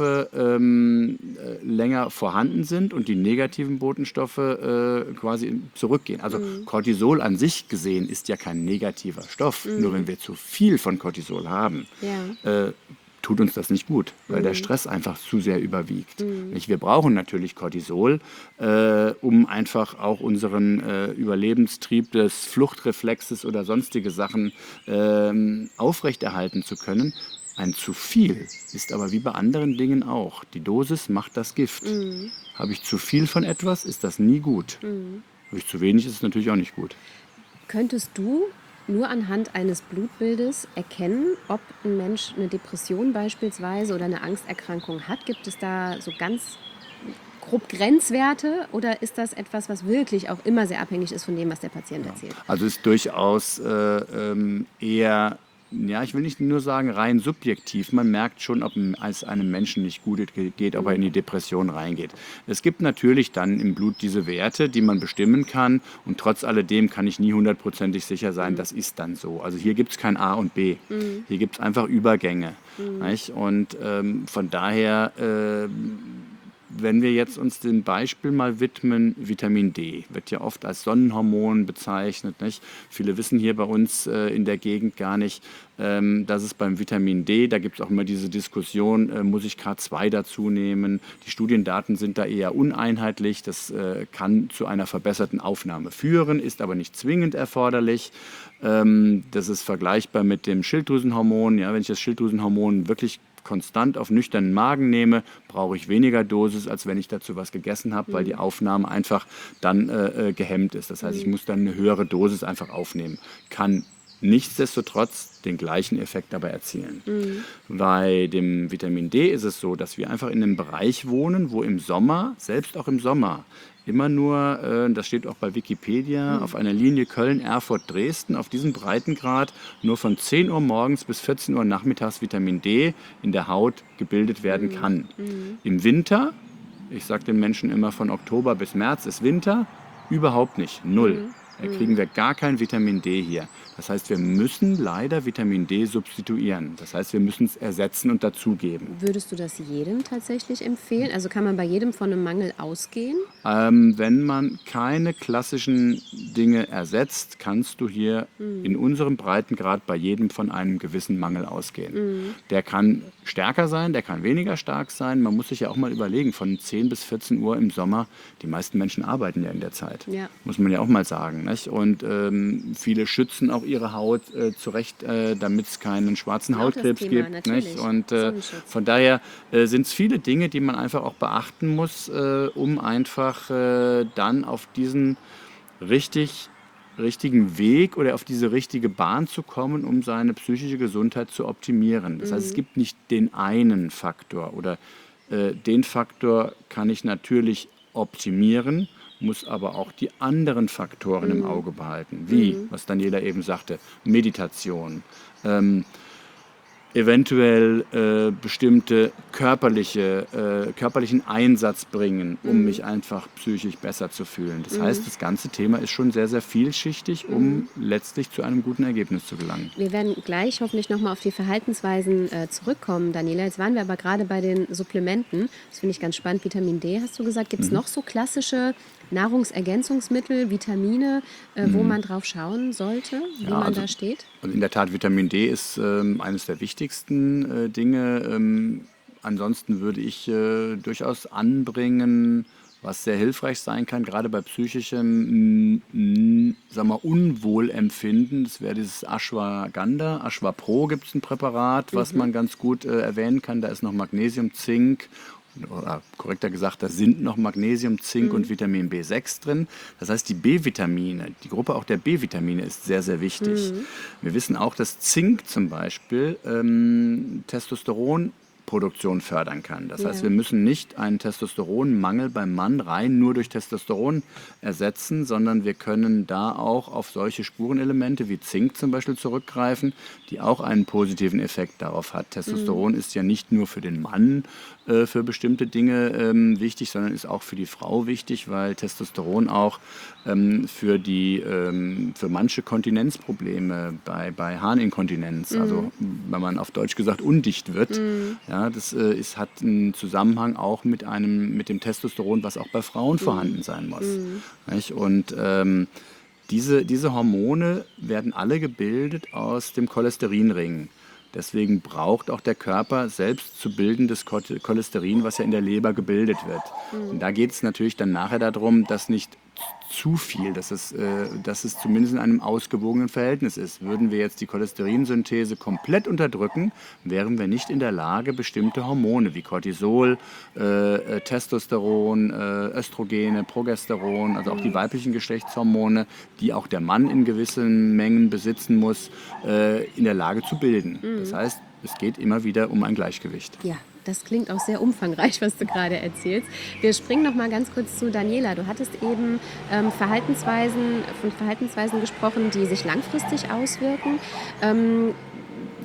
länger vorhanden sind und die negativen Botenstoffe quasi zurückgehen. Also Cortisol an sich gesehen ist ja kein negativer Stoff. Nur wenn wir zu viel von Cortisol haben, tut uns das nicht gut, weil der Stress einfach zu sehr überwiegt. Wir brauchen natürlich Cortisol, um einfach auch unseren Überlebenstrieb des Fluchtreflexes oder sonstige Sachen aufrechterhalten zu können. Ein zu viel ist aber wie bei anderen Dingen auch. Die Dosis macht das Gift. Habe ich zu viel von etwas, ist das nie gut. Habe ich zu wenig, ist es natürlich auch nicht gut. Könntest du nur anhand eines Blutbildes erkennen, ob ein Mensch eine Depression beispielsweise oder eine Angsterkrankung hat? Gibt es da so ganz grob Grenzwerte oder ist das etwas, was wirklich auch immer sehr abhängig ist von dem, was der Patient erzählt? Also ist durchaus eher ja, ich will nicht nur sagen rein subjektiv, man merkt schon, ob es einem Menschen nicht gut geht, ob er in die Depression reingeht. Es gibt natürlich dann im Blut diese Werte, die man bestimmen kann und trotz alledem kann ich nie hundertprozentig sicher sein, das ist dann so. Also hier gibt es kein A und B, hier gibt es einfach Übergänge. Nicht? Und von daher... wenn wir jetzt uns dem Beispiel mal widmen, Vitamin D wird ja oft als Sonnenhormon bezeichnet. Nicht? Viele wissen hier bei uns in der Gegend gar nicht, dass es beim Vitamin D, da gibt es auch immer diese Diskussion, muss ich K2 dazu nehmen? Die Studiendaten sind da eher uneinheitlich. Das kann zu einer verbesserten Aufnahme führen, ist aber nicht zwingend erforderlich. Das ist vergleichbar mit dem Schilddrüsenhormon. Ja, wenn ich das Schilddrüsenhormon wirklich konstant auf nüchternen Magen nehme, brauche ich weniger Dosis, als wenn ich dazu was gegessen habe, weil die Aufnahme einfach dann gehemmt ist. Das heißt, ich muss dann eine höhere Dosis einfach aufnehmen. Kann nichtsdestotrotz den gleichen Effekt dabei erzielen. Bei dem Vitamin D ist es so, dass wir einfach in einem Bereich wohnen, wo im Sommer, selbst auch im Sommer, immer nur, das steht auch bei Wikipedia, auf einer Linie Köln, Erfurt, Dresden, auf diesem Breitengrad nur von 10 Uhr morgens bis 14 Uhr nachmittags Vitamin D in der Haut gebildet werden kann. Im Winter, ich sage den Menschen immer von Oktober bis März ist Winter, überhaupt nicht, null. Da kriegen wir gar kein Vitamin D hier. Das heißt, wir müssen leider Vitamin D substituieren. Das heißt, wir müssen es ersetzen und dazugeben. Würdest du das jedem tatsächlich empfehlen? Also kann man bei jedem von einem Mangel ausgehen? Wenn man keine klassischen Dinge ersetzt, kannst du hier in unserem Breitengrad bei jedem von einem gewissen Mangel ausgehen. Der kann stärker sein, der kann weniger stark sein. Man muss sich ja auch mal überlegen, von 10 bis 14 Uhr im Sommer, die meisten Menschen arbeiten ja in der Zeit. Ja. Muss man ja auch mal sagen. Nicht? Und viele schützen auch ihre Haut zurecht, damit es keinen schwarzen Hautkrebs gibt. Nicht? Und von daher sind es viele Dinge, die man einfach auch beachten muss, um einfach dann auf diesen richtigen Weg oder auf diese richtige Bahn zu kommen, um seine psychische Gesundheit zu optimieren. Das heißt, es gibt nicht den einen Faktor oder den Faktor kann ich natürlich optimieren, muss aber auch die anderen Faktoren im Auge behalten, wie, was Daniela eben sagte, Meditation, eventuell bestimmte körperlichen Einsatz bringen, um mich einfach psychisch besser zu fühlen. Das heißt, das ganze Thema ist schon sehr, sehr vielschichtig, um letztlich zu einem guten Ergebnis zu gelangen. Wir werden gleich hoffentlich nochmal auf die Verhaltensweisen zurückkommen, Daniela. Jetzt waren wir aber gerade bei den Supplementen. Das finde ich ganz spannend. Vitamin D, hast du gesagt. Gibt es noch so klassische Nahrungsergänzungsmittel, Vitamine, wo man drauf schauen sollte, wie man da steht? Also in der Tat, Vitamin D ist eines der wichtigsten Dinge. Ansonsten würde ich durchaus anbringen, was sehr hilfreich sein kann, gerade bei psychischem Unwohlempfinden. Das wäre dieses Ashwagandha. Ashwapro gibt es ein Präparat, was man ganz gut erwähnen kann. Da ist noch Magnesium, Zink, oder korrekter gesagt, da sind noch Magnesium, Zink und Vitamin B6 drin. Das heißt, die B-Vitamine, die Gruppe auch der B-Vitamine ist sehr, sehr wichtig. Wir wissen auch, dass Zink zum Beispiel Testosteronproduktion fördern kann. Das heißt, wir müssen nicht einen Testosteronmangel beim Mann rein nur durch Testosteron ersetzen, sondern wir können da auch auf solche Spurenelemente wie Zink zum Beispiel zurückgreifen, die auch einen positiven Effekt darauf hat. Testosteron ist ja nicht nur für den Mann für bestimmte Dinge wichtig, sondern ist auch für die Frau wichtig, weil Testosteron auch für manche Kontinenzprobleme bei Harninkontinenz, also wenn man auf Deutsch gesagt undicht wird, ja, das hat einen Zusammenhang auch mit dem Testosteron, was auch bei Frauen vorhanden sein muss. Nicht? Und diese Hormone werden alle gebildet aus dem Cholesterinring. Deswegen braucht auch der Körper selbst zu bildendes Cholesterin, was ja in der Leber gebildet wird. Und da geht es natürlich dann nachher darum, dass nicht zu viel, dass es zumindest in einem ausgewogenen Verhältnis ist. Würden wir jetzt die Cholesterinsynthese komplett unterdrücken, wären wir nicht in der Lage, bestimmte Hormone wie Cortisol, Testosteron, Östrogene, Progesteron, also auch die weiblichen Geschlechtshormone, die auch der Mann in gewissen Mengen besitzen muss, in der Lage zu bilden. Das heißt, es geht immer wieder um ein Gleichgewicht. Ja. Das klingt auch sehr umfangreich, was du gerade erzählst. Wir springen noch mal ganz kurz zu Daniela. Du hattest eben von Verhaltensweisen gesprochen, die sich langfristig auswirken.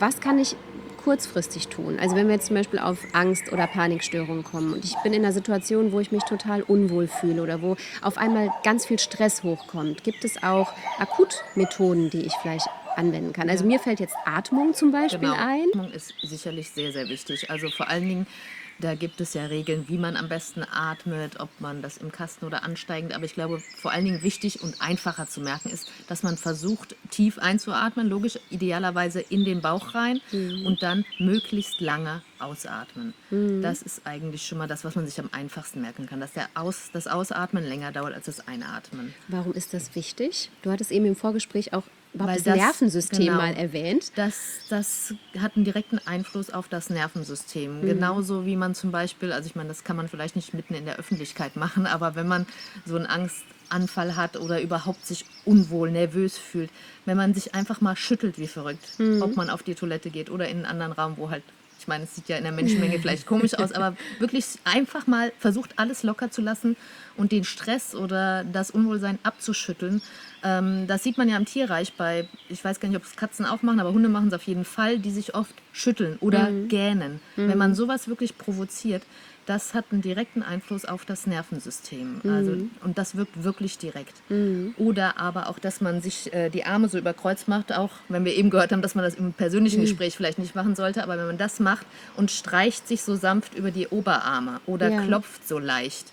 was kann ich kurzfristig tun? Also wenn wir jetzt zum Beispiel auf Angst- oder Panikstörungen kommen und ich bin in einer Situation, wo ich mich total unwohl fühle oder wo auf einmal ganz viel Stress hochkommt, gibt es auch Akutmethoden, die ich vielleicht anwenden kann? Also mir fällt jetzt Atmung zum Beispiel ein. Atmung ist sicherlich sehr, sehr wichtig. Also vor allen Dingen, da gibt es ja Regeln, wie man am besten atmet, ob man das im Kasten oder ansteigend. Aber ich glaube, vor allen Dingen wichtig und einfacher zu merken ist, dass man versucht, tief einzuatmen, logisch, idealerweise in den Bauch rein und dann möglichst lange ausatmen. Das ist eigentlich schon mal das, was man sich am einfachsten merken kann, dass das Ausatmen länger dauert als das Einatmen. Warum ist das wichtig? Du hattest eben im Vorgespräch auch überhaupt Weil das das- Nervensystem genau. mal erwähnt. Das hat einen direkten Einfluss auf das Nervensystem. Genauso wie man zum Beispiel, also ich meine, das kann man vielleicht nicht mitten in der Öffentlichkeit machen, aber wenn man so einen Angstanfall hat oder überhaupt sich unwohl, nervös fühlt, wenn man sich einfach mal schüttelt wie verrückt, ob man auf die Toilette geht oder in einen anderen Raum, wo halt, ich meine, es sieht ja in der Menschenmenge vielleicht komisch aus, aber wirklich einfach mal versucht, alles locker zu lassen und den Stress oder das Unwohlsein abzuschütteln. Das sieht man ja im Tierreich bei, ich weiß gar nicht, ob es Katzen auch machen, aber Hunde machen es auf jeden Fall, die sich oft schütteln oder gähnen. Wenn man sowas wirklich provoziert, das hat einen direkten Einfluss auf das Nervensystem. Also, und das wirkt wirklich direkt. Oder aber auch, dass man sich die Arme so über Kreuz macht, auch wenn wir eben gehört haben, dass man das im persönlichen Gespräch vielleicht nicht machen sollte, aber wenn man das macht und streicht sich so sanft über die Oberarme oder Ja. klopft so leicht,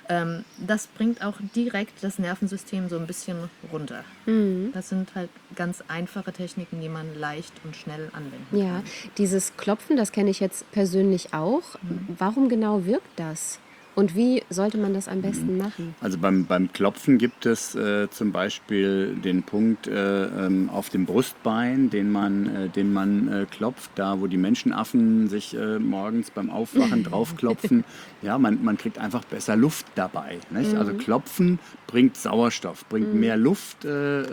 das bringt auch direkt das Nervensystem so ein bisschen runter. Das sind halt ganz einfache Techniken, die man leicht und schnell anwenden kann. Ja, dieses Klopfen, das kenne ich jetzt persönlich auch. Warum genau wirkt das? Und wie sollte man das am besten machen? Also beim Klopfen gibt es zum Beispiel den Punkt auf dem Brustbein, den man klopft, da wo die Menschenaffen sich morgens beim Aufwachen draufklopfen. Ja, man kriegt einfach besser Luft dabei. Nicht? Also Klopfen bringt Sauerstoff, bringt mehr Luft.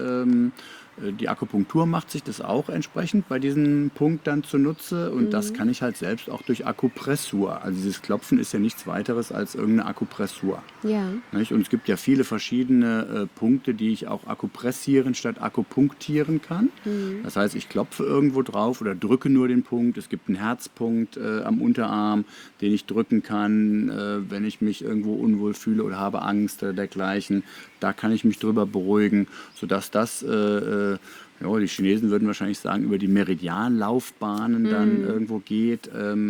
Die Akupunktur macht sich das auch entsprechend bei diesem Punkt dann zunutze und das kann ich halt selbst auch durch Akupressur. Also dieses Klopfen ist ja nichts weiteres als irgendeine Akupressur. Ja. Nicht? Und es gibt ja viele verschiedene Punkte, die ich auch akupressieren statt akupunktieren kann. Das heißt, ich klopfe irgendwo drauf oder drücke nur den Punkt. Es gibt einen Herzpunkt am Unterarm, den ich drücken kann, wenn ich mich irgendwo unwohl fühle oder habe Angst oder dergleichen. Da kann ich mich drüber beruhigen, sodass das, ja, die Chinesen würden wahrscheinlich sagen, über die Meridianlaufbahnen dann irgendwo geht.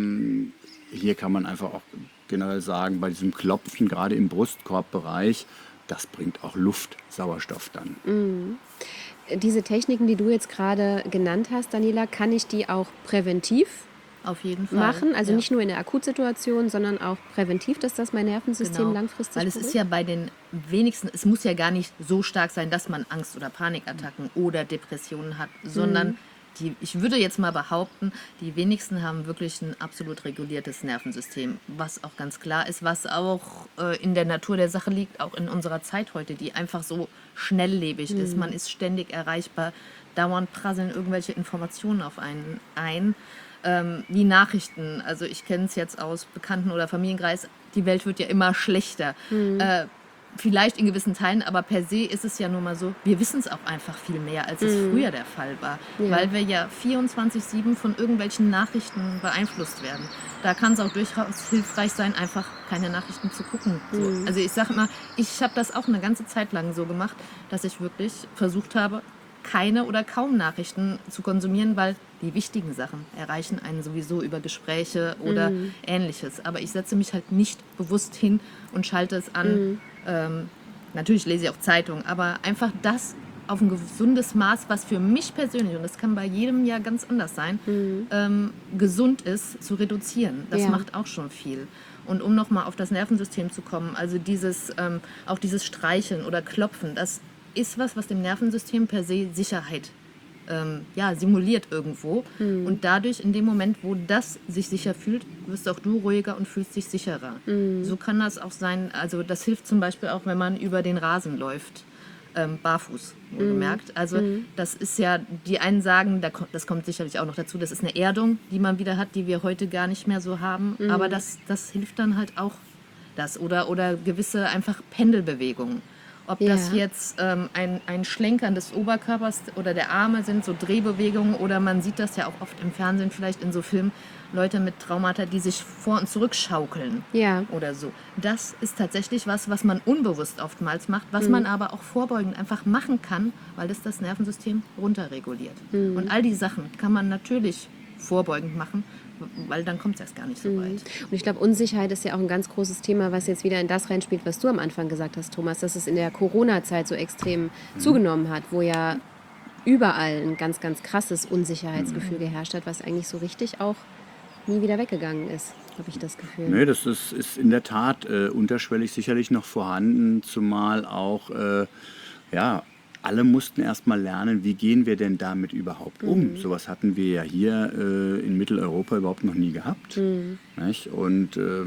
Hier kann man einfach auch generell sagen, bei diesem Klopfen, gerade im Brustkorbbereich, das bringt auch Luft, Sauerstoff dann. Diese Techniken, die du jetzt gerade genannt hast, Daniela, kann ich die auch präventiv Auf jeden Fall. machen? Also Ja. nicht nur in der Akutsituation, sondern auch präventiv, dass das mein Nervensystem Genau. langfristig Weil es ist ja bei den wenigsten, es muss ja gar nicht so stark sein, dass man Angst- oder Panikattacken oder Depressionen hat, sondern ich würde jetzt mal behaupten, die wenigsten haben wirklich ein absolut reguliertes Nervensystem, was auch ganz klar ist, was auch in der Natur der Sache liegt, auch in unserer Zeit heute, die einfach so schnelllebig ist. Man ist ständig erreichbar, dauernd prasseln irgendwelche Informationen auf einen ein. Die Nachrichten, also ich kenne es jetzt aus Bekannten- oder Familienkreis, die Welt wird ja immer schlechter. Vielleicht in gewissen Teilen, aber per se ist es ja nun mal so, wir wissen es auch einfach viel mehr, als es früher der Fall war. Ja. Weil wir ja 24/7 von irgendwelchen Nachrichten beeinflusst werden. Da kann es auch durchaus hilfreich sein, einfach keine Nachrichten zu gucken. So. Also ich sage immer, ich habe das auch eine ganze Zeit lang so gemacht, dass ich wirklich versucht habe, keine oder kaum Nachrichten zu konsumieren, weil die wichtigen Sachen erreichen einen sowieso über Gespräche oder Ähnliches. Aber ich setze mich halt nicht bewusst hin und schalte es an. Natürlich lese ich auch Zeitungen, aber einfach das auf ein gesundes Maß, was für mich persönlich, und das kann bei jedem ja ganz anders sein, gesund ist, zu reduzieren. Das Ja. macht auch schon viel. Und um nochmal auf das Nervensystem zu kommen, also auch dieses Streicheln oder Klopfen, das ist was dem Nervensystem per se Sicherheit simuliert irgendwo. Und dadurch, in dem Moment, wo das sich sicher fühlt, wirst auch du ruhiger und fühlst dich sicherer. So kann das auch sein, also das hilft zum Beispiel auch, wenn man über den Rasen läuft, barfuß, wohlgemerkt. Also das ist ja, die einen sagen, das kommt sicherlich auch noch dazu, das ist eine Erdung, die man wieder hat, die wir heute gar nicht mehr so haben. Aber das hilft dann halt auch, das oder gewisse einfach Pendelbewegungen. Ob das jetzt ein Schlenkern des Oberkörpers oder der Arme sind, so Drehbewegungen, oder man sieht das ja auch oft im Fernsehen, vielleicht in so Filmen, Leute mit Traumata, die sich vor- und zurückschaukeln oder so. Das ist tatsächlich was man unbewusst oftmals macht, was man aber auch vorbeugend einfach machen kann, weil das Nervensystem runterreguliert. Und all die Sachen kann man natürlich vorbeugend machen, weil dann kommt es erst gar nicht so weit. Und ich glaube, Unsicherheit ist ja auch ein ganz großes Thema, was jetzt wieder in das reinspielt, was du am Anfang gesagt hast, Thomas, dass es in der Corona-Zeit so extrem zugenommen hat, wo ja überall ein ganz, ganz krasses Unsicherheitsgefühl geherrscht hat, was eigentlich so richtig auch nie wieder weggegangen ist, habe ich das Gefühl. Nee, das ist in der Tat unterschwellig sicherlich noch vorhanden, zumal auch, alle mussten erst mal lernen, wie gehen wir denn damit überhaupt um. Sowas hatten wir ja hier in Mitteleuropa überhaupt noch nie gehabt. Nicht? Und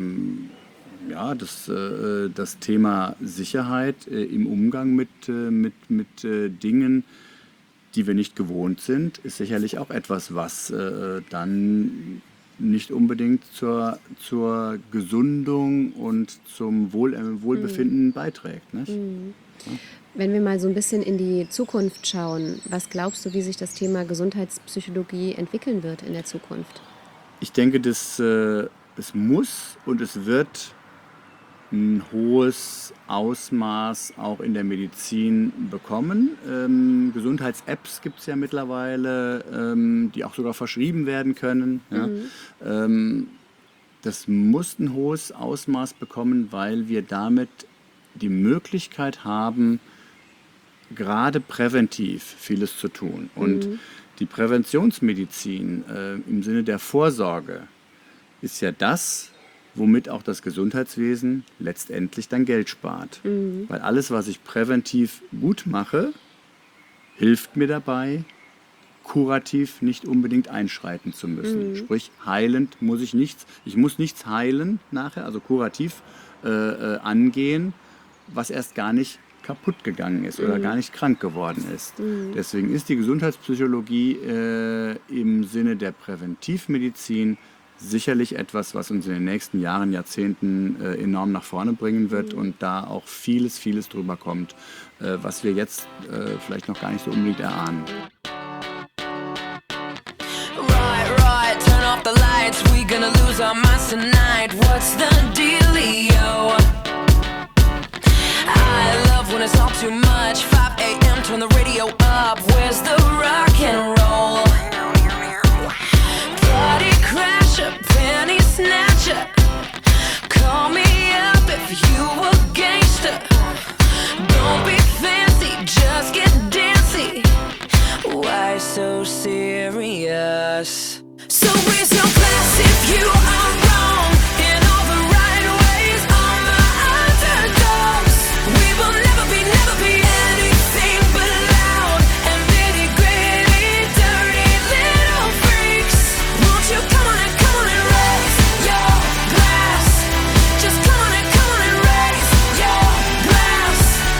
das Thema Sicherheit im Umgang mit Dingen, die wir nicht gewohnt sind, ist sicherlich auch etwas, was dann nicht unbedingt zur Gesundung und zum Wohlbefinden beiträgt. Nicht? Wenn wir mal so ein bisschen in die Zukunft schauen, was glaubst du, wie sich das Thema Gesundheitspsychologie entwickeln wird in der Zukunft? Ich denke, dass es muss und es wird ein hohes Ausmaß auch in der Medizin bekommen. Gesundheits-Apps gibt es ja mittlerweile, die auch sogar verschrieben werden können. Ja. Das muss ein hohes Ausmaß bekommen, weil wir damit die Möglichkeit haben, gerade präventiv vieles zu tun. Und die Präventionsmedizin im Sinne der Vorsorge ist ja das, womit auch das Gesundheitswesen letztendlich dann Geld spart. Weil alles, was ich präventiv gut mache, hilft mir dabei, kurativ nicht unbedingt einschreiten zu müssen. Sprich, heilend muss ich muss nichts heilen nachher, also kurativ angehen, was erst gar nicht kaputt gegangen ist oder gar nicht krank geworden ist. Deswegen ist die Gesundheitspsychologie im Sinne der Präventivmedizin sicherlich etwas, was uns in den nächsten Jahren, Jahrzehnten enorm nach vorne bringen wird und da auch vieles drüber kommt, was wir jetzt vielleicht noch gar nicht so unbedingt erahnen. Right, turn off the lights, we gonna lose our minds tonight. What's the dealio? I love when it's all too much. 5 a.m., turn the radio up. Where's the rock and roll? Party crasher, penny snatcher. Call me up if you a gangster. Don't be fancy, just get dancy. Why so serious? So raise your glass if you are wrong in all the right ways. All my underdogs, we will never be anything but loud and nitty gritty, dirty little freaks. Won't you come on and raise your glass? Just come on and raise your glass.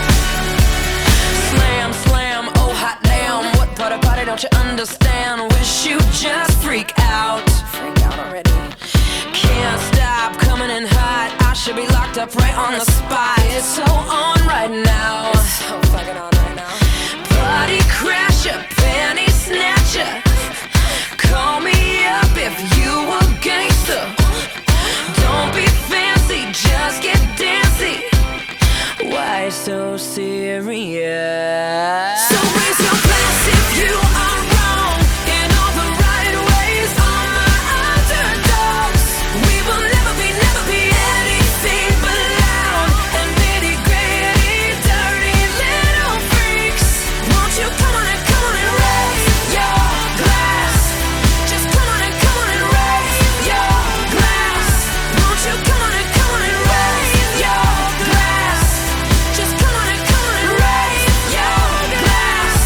Slam, slam, oh hot damn, what part of party don't you understand? Wish you just freak out. Freak out already. Can't stop coming in hot. I should be locked up right on the spot. It's so on right now. It's so fucking on right now. Party crasher, penny snatcher. Call me up if you a gangster. Don't be fancy, just get dancy. Why so serious? So raise your glass if you are wrong in all the right ways. All my underdogs, we will never be anything but loud and nitty gritty, dirty little freaks. Won't you come on and raise your glass? Just come on and raise your glass. Won't you come on and raise your glass? Just come on and raise your glass.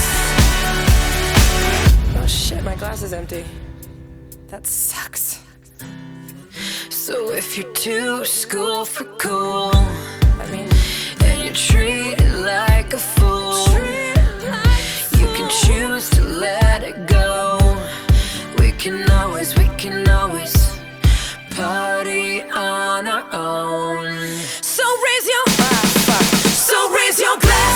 Oh shit, my glass is empty. That sucks. So if you're too school for cool, and you're treated like a fool, you can choose to let it go. We can always party on our own. So raise your glass.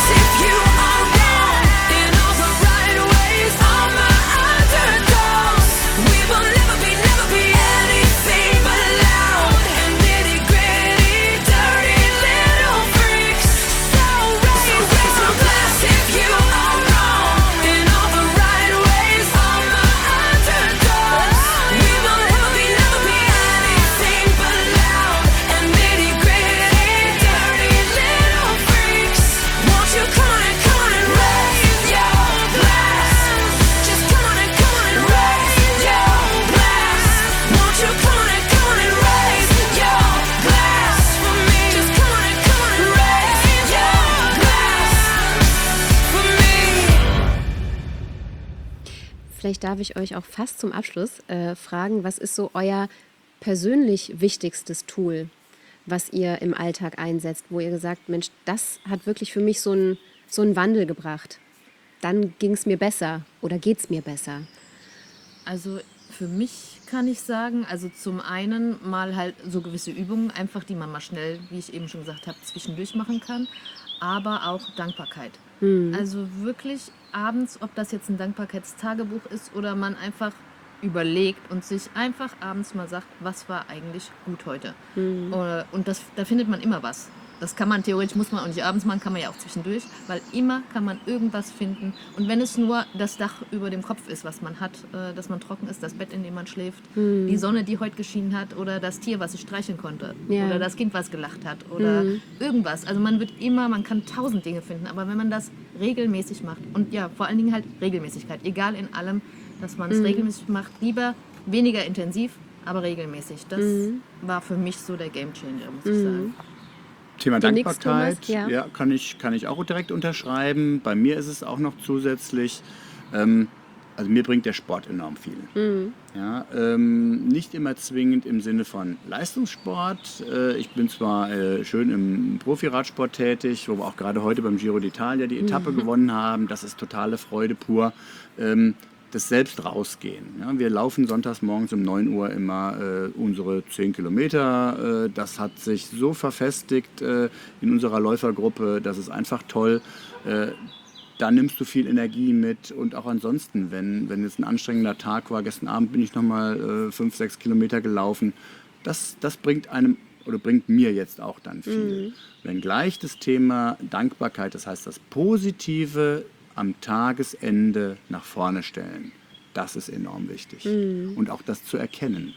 vielleicht darf ich euch auch fast zum Abschluss fragen, was ist so euer persönlich wichtigstes Tool, was ihr im Alltag einsetzt, wo ihr gesagt, Mensch, das hat wirklich für mich so einen Wandel gebracht. Dann ging es mir besser oder geht es mir besser. Also für mich kann ich sagen, also zum einen mal halt so gewisse Übungen, einfach die man mal schnell, wie ich eben schon gesagt habe, zwischendurch machen kann, aber auch Dankbarkeit. Also wirklich abends, ob das jetzt ein Dankbarkeitstagebuch ist oder man einfach überlegt und sich einfach abends mal sagt, was war eigentlich gut heute. Und da findet man immer was. Das kann man theoretisch, muss man auch nicht abends machen, kann man ja auch zwischendurch, weil immer kann man irgendwas finden. Und wenn es nur das Dach über dem Kopf ist, was man hat, dass man trocken ist, das Bett, in dem man schläft, die Sonne, die heute geschienen hat oder das Tier, was ich streicheln konnte oder das Kind, was gelacht hat oder irgendwas. Also man kann 1000 Dinge finden, aber wenn man das regelmäßig macht und ja, vor allen Dingen halt Regelmäßigkeit, egal in allem, dass man es regelmäßig macht, lieber weniger intensiv, aber regelmäßig. Das war für mich so der Gamechanger, muss ich sagen. Thema Du nix, Dankbarkeit, Thomas? Ja. kann ich auch direkt unterschreiben. Bei mir ist es auch noch zusätzlich, also mir bringt der Sport enorm viel. Ja, nicht immer zwingend im Sinne von Leistungssport. Ich bin zwar schön im Profiradsport tätig, wo wir auch gerade heute beim Giro d'Italia die Etappe gewonnen haben. Das ist totale Freude pur. Das selbst rausgehen. Ja, wir laufen sonntags morgens um 9 Uhr immer unsere 10 Kilometer. Das hat sich so verfestigt in unserer Läufergruppe, das ist einfach toll. Da nimmst du viel Energie mit und auch ansonsten, wenn jetzt ein anstrengender Tag war, gestern Abend bin ich nochmal 5, 6 Kilometer gelaufen, das bringt einem oder bringt mir jetzt auch dann viel. Wenngleich das Thema Dankbarkeit, das heißt das Positive am Tagesende nach vorne stellen. Das ist enorm wichtig. Und auch das zu erkennen.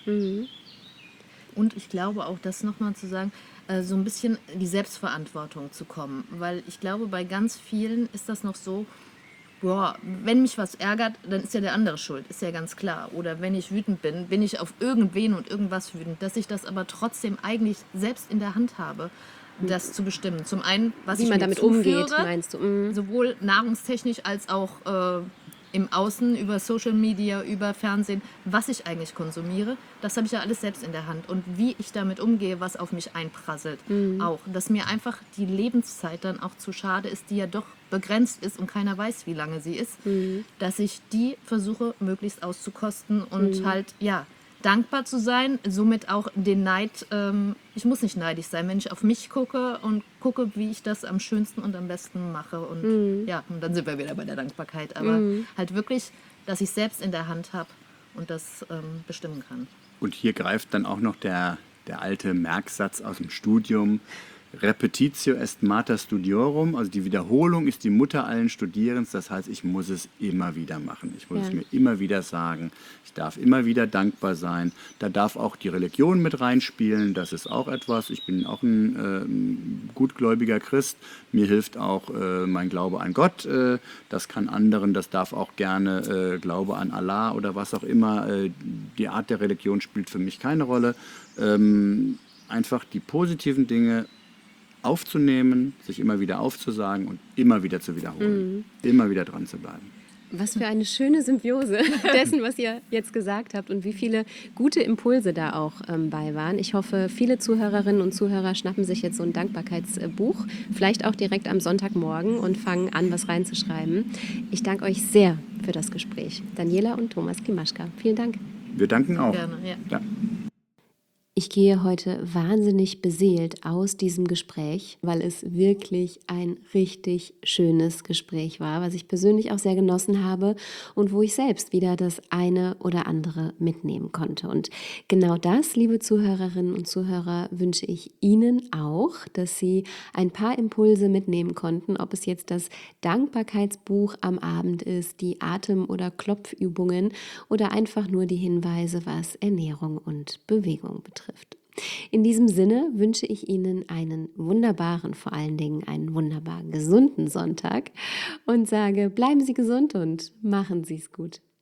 Und ich glaube auch, das nochmal zu sagen, so ein bisschen die Selbstverantwortung zu kommen. Weil ich glaube, bei ganz vielen ist das noch so, boah, wenn mich was ärgert, dann ist ja der andere schuld, ist ja ganz klar. Oder wenn ich wütend bin ich auf irgendwen und irgendwas wütend, dass ich das aber trotzdem eigentlich selbst in der Hand habe, das zu bestimmen. Zum einen, was Wie ich man mir damit zuführe, umgeht, meinst du? sowohl nahrungstechnisch als auch im Außen, über Social Media, über Fernsehen, was ich eigentlich konsumiere, das habe ich ja alles selbst in der Hand. Und wie ich damit umgehe, was auf mich einprasselt, auch. Dass mir einfach die Lebenszeit dann auch zu schade ist, die ja doch begrenzt ist und keiner weiß, wie lange sie ist, dass ich die versuche, möglichst auszukosten und halt, ja, dankbar zu sein, somit auch den Neid, ich muss nicht neidisch sein, wenn ich auf mich gucke und gucke, wie ich das am schönsten und am besten mache und ja, und dann sind wir wieder bei der Dankbarkeit, aber halt wirklich, dass ich selbst in der Hand habe und das bestimmen kann. Und hier greift dann auch noch der alte Merksatz aus dem Studium, Repetitio est mater studiorum, also die Wiederholung ist die Mutter allen Studierens, das heißt, ich muss es immer wieder machen, ich muss es mir immer wieder sagen, ich darf immer wieder dankbar sein, da darf auch die Religion mit reinspielen, das ist auch etwas, ich bin auch ein gutgläubiger Christ, mir hilft auch mein Glaube an Gott, das kann anderen, das darf auch gerne Glaube an Allah oder was auch immer, die Art der Religion spielt für mich keine Rolle, einfach die positiven Dinge aufzunehmen, sich immer wieder aufzusagen und immer wieder zu wiederholen. Immer wieder dran zu bleiben. Was für eine schöne Symbiose dessen, was ihr jetzt gesagt habt und wie viele gute Impulse da auch bei waren. Ich hoffe, viele Zuhörerinnen und Zuhörer schnappen sich jetzt so ein Dankbarkeitsbuch, vielleicht auch direkt am Sonntagmorgen und fangen an, was reinzuschreiben. Ich danke euch sehr für das Gespräch. Daniela und Thomas Klimaschka, vielen Dank. Wir danken auch. Gerne, ja. Ich gehe heute wahnsinnig beseelt aus diesem Gespräch, weil es wirklich ein richtig schönes Gespräch war, was ich persönlich auch sehr genossen habe und wo ich selbst wieder das eine oder andere mitnehmen konnte. Und genau das, liebe Zuhörerinnen und Zuhörer, wünsche ich Ihnen auch, dass Sie ein paar Impulse mitnehmen konnten, ob es jetzt das Dankbarkeitsbuch am Abend ist, die Atem- oder Klopfübungen oder einfach nur die Hinweise, was Ernährung und Bewegung betrifft. In diesem Sinne wünsche ich Ihnen einen wunderbaren, vor allen Dingen einen wunderbar gesunden Sonntag und sage, bleiben Sie gesund und machen Sie es gut.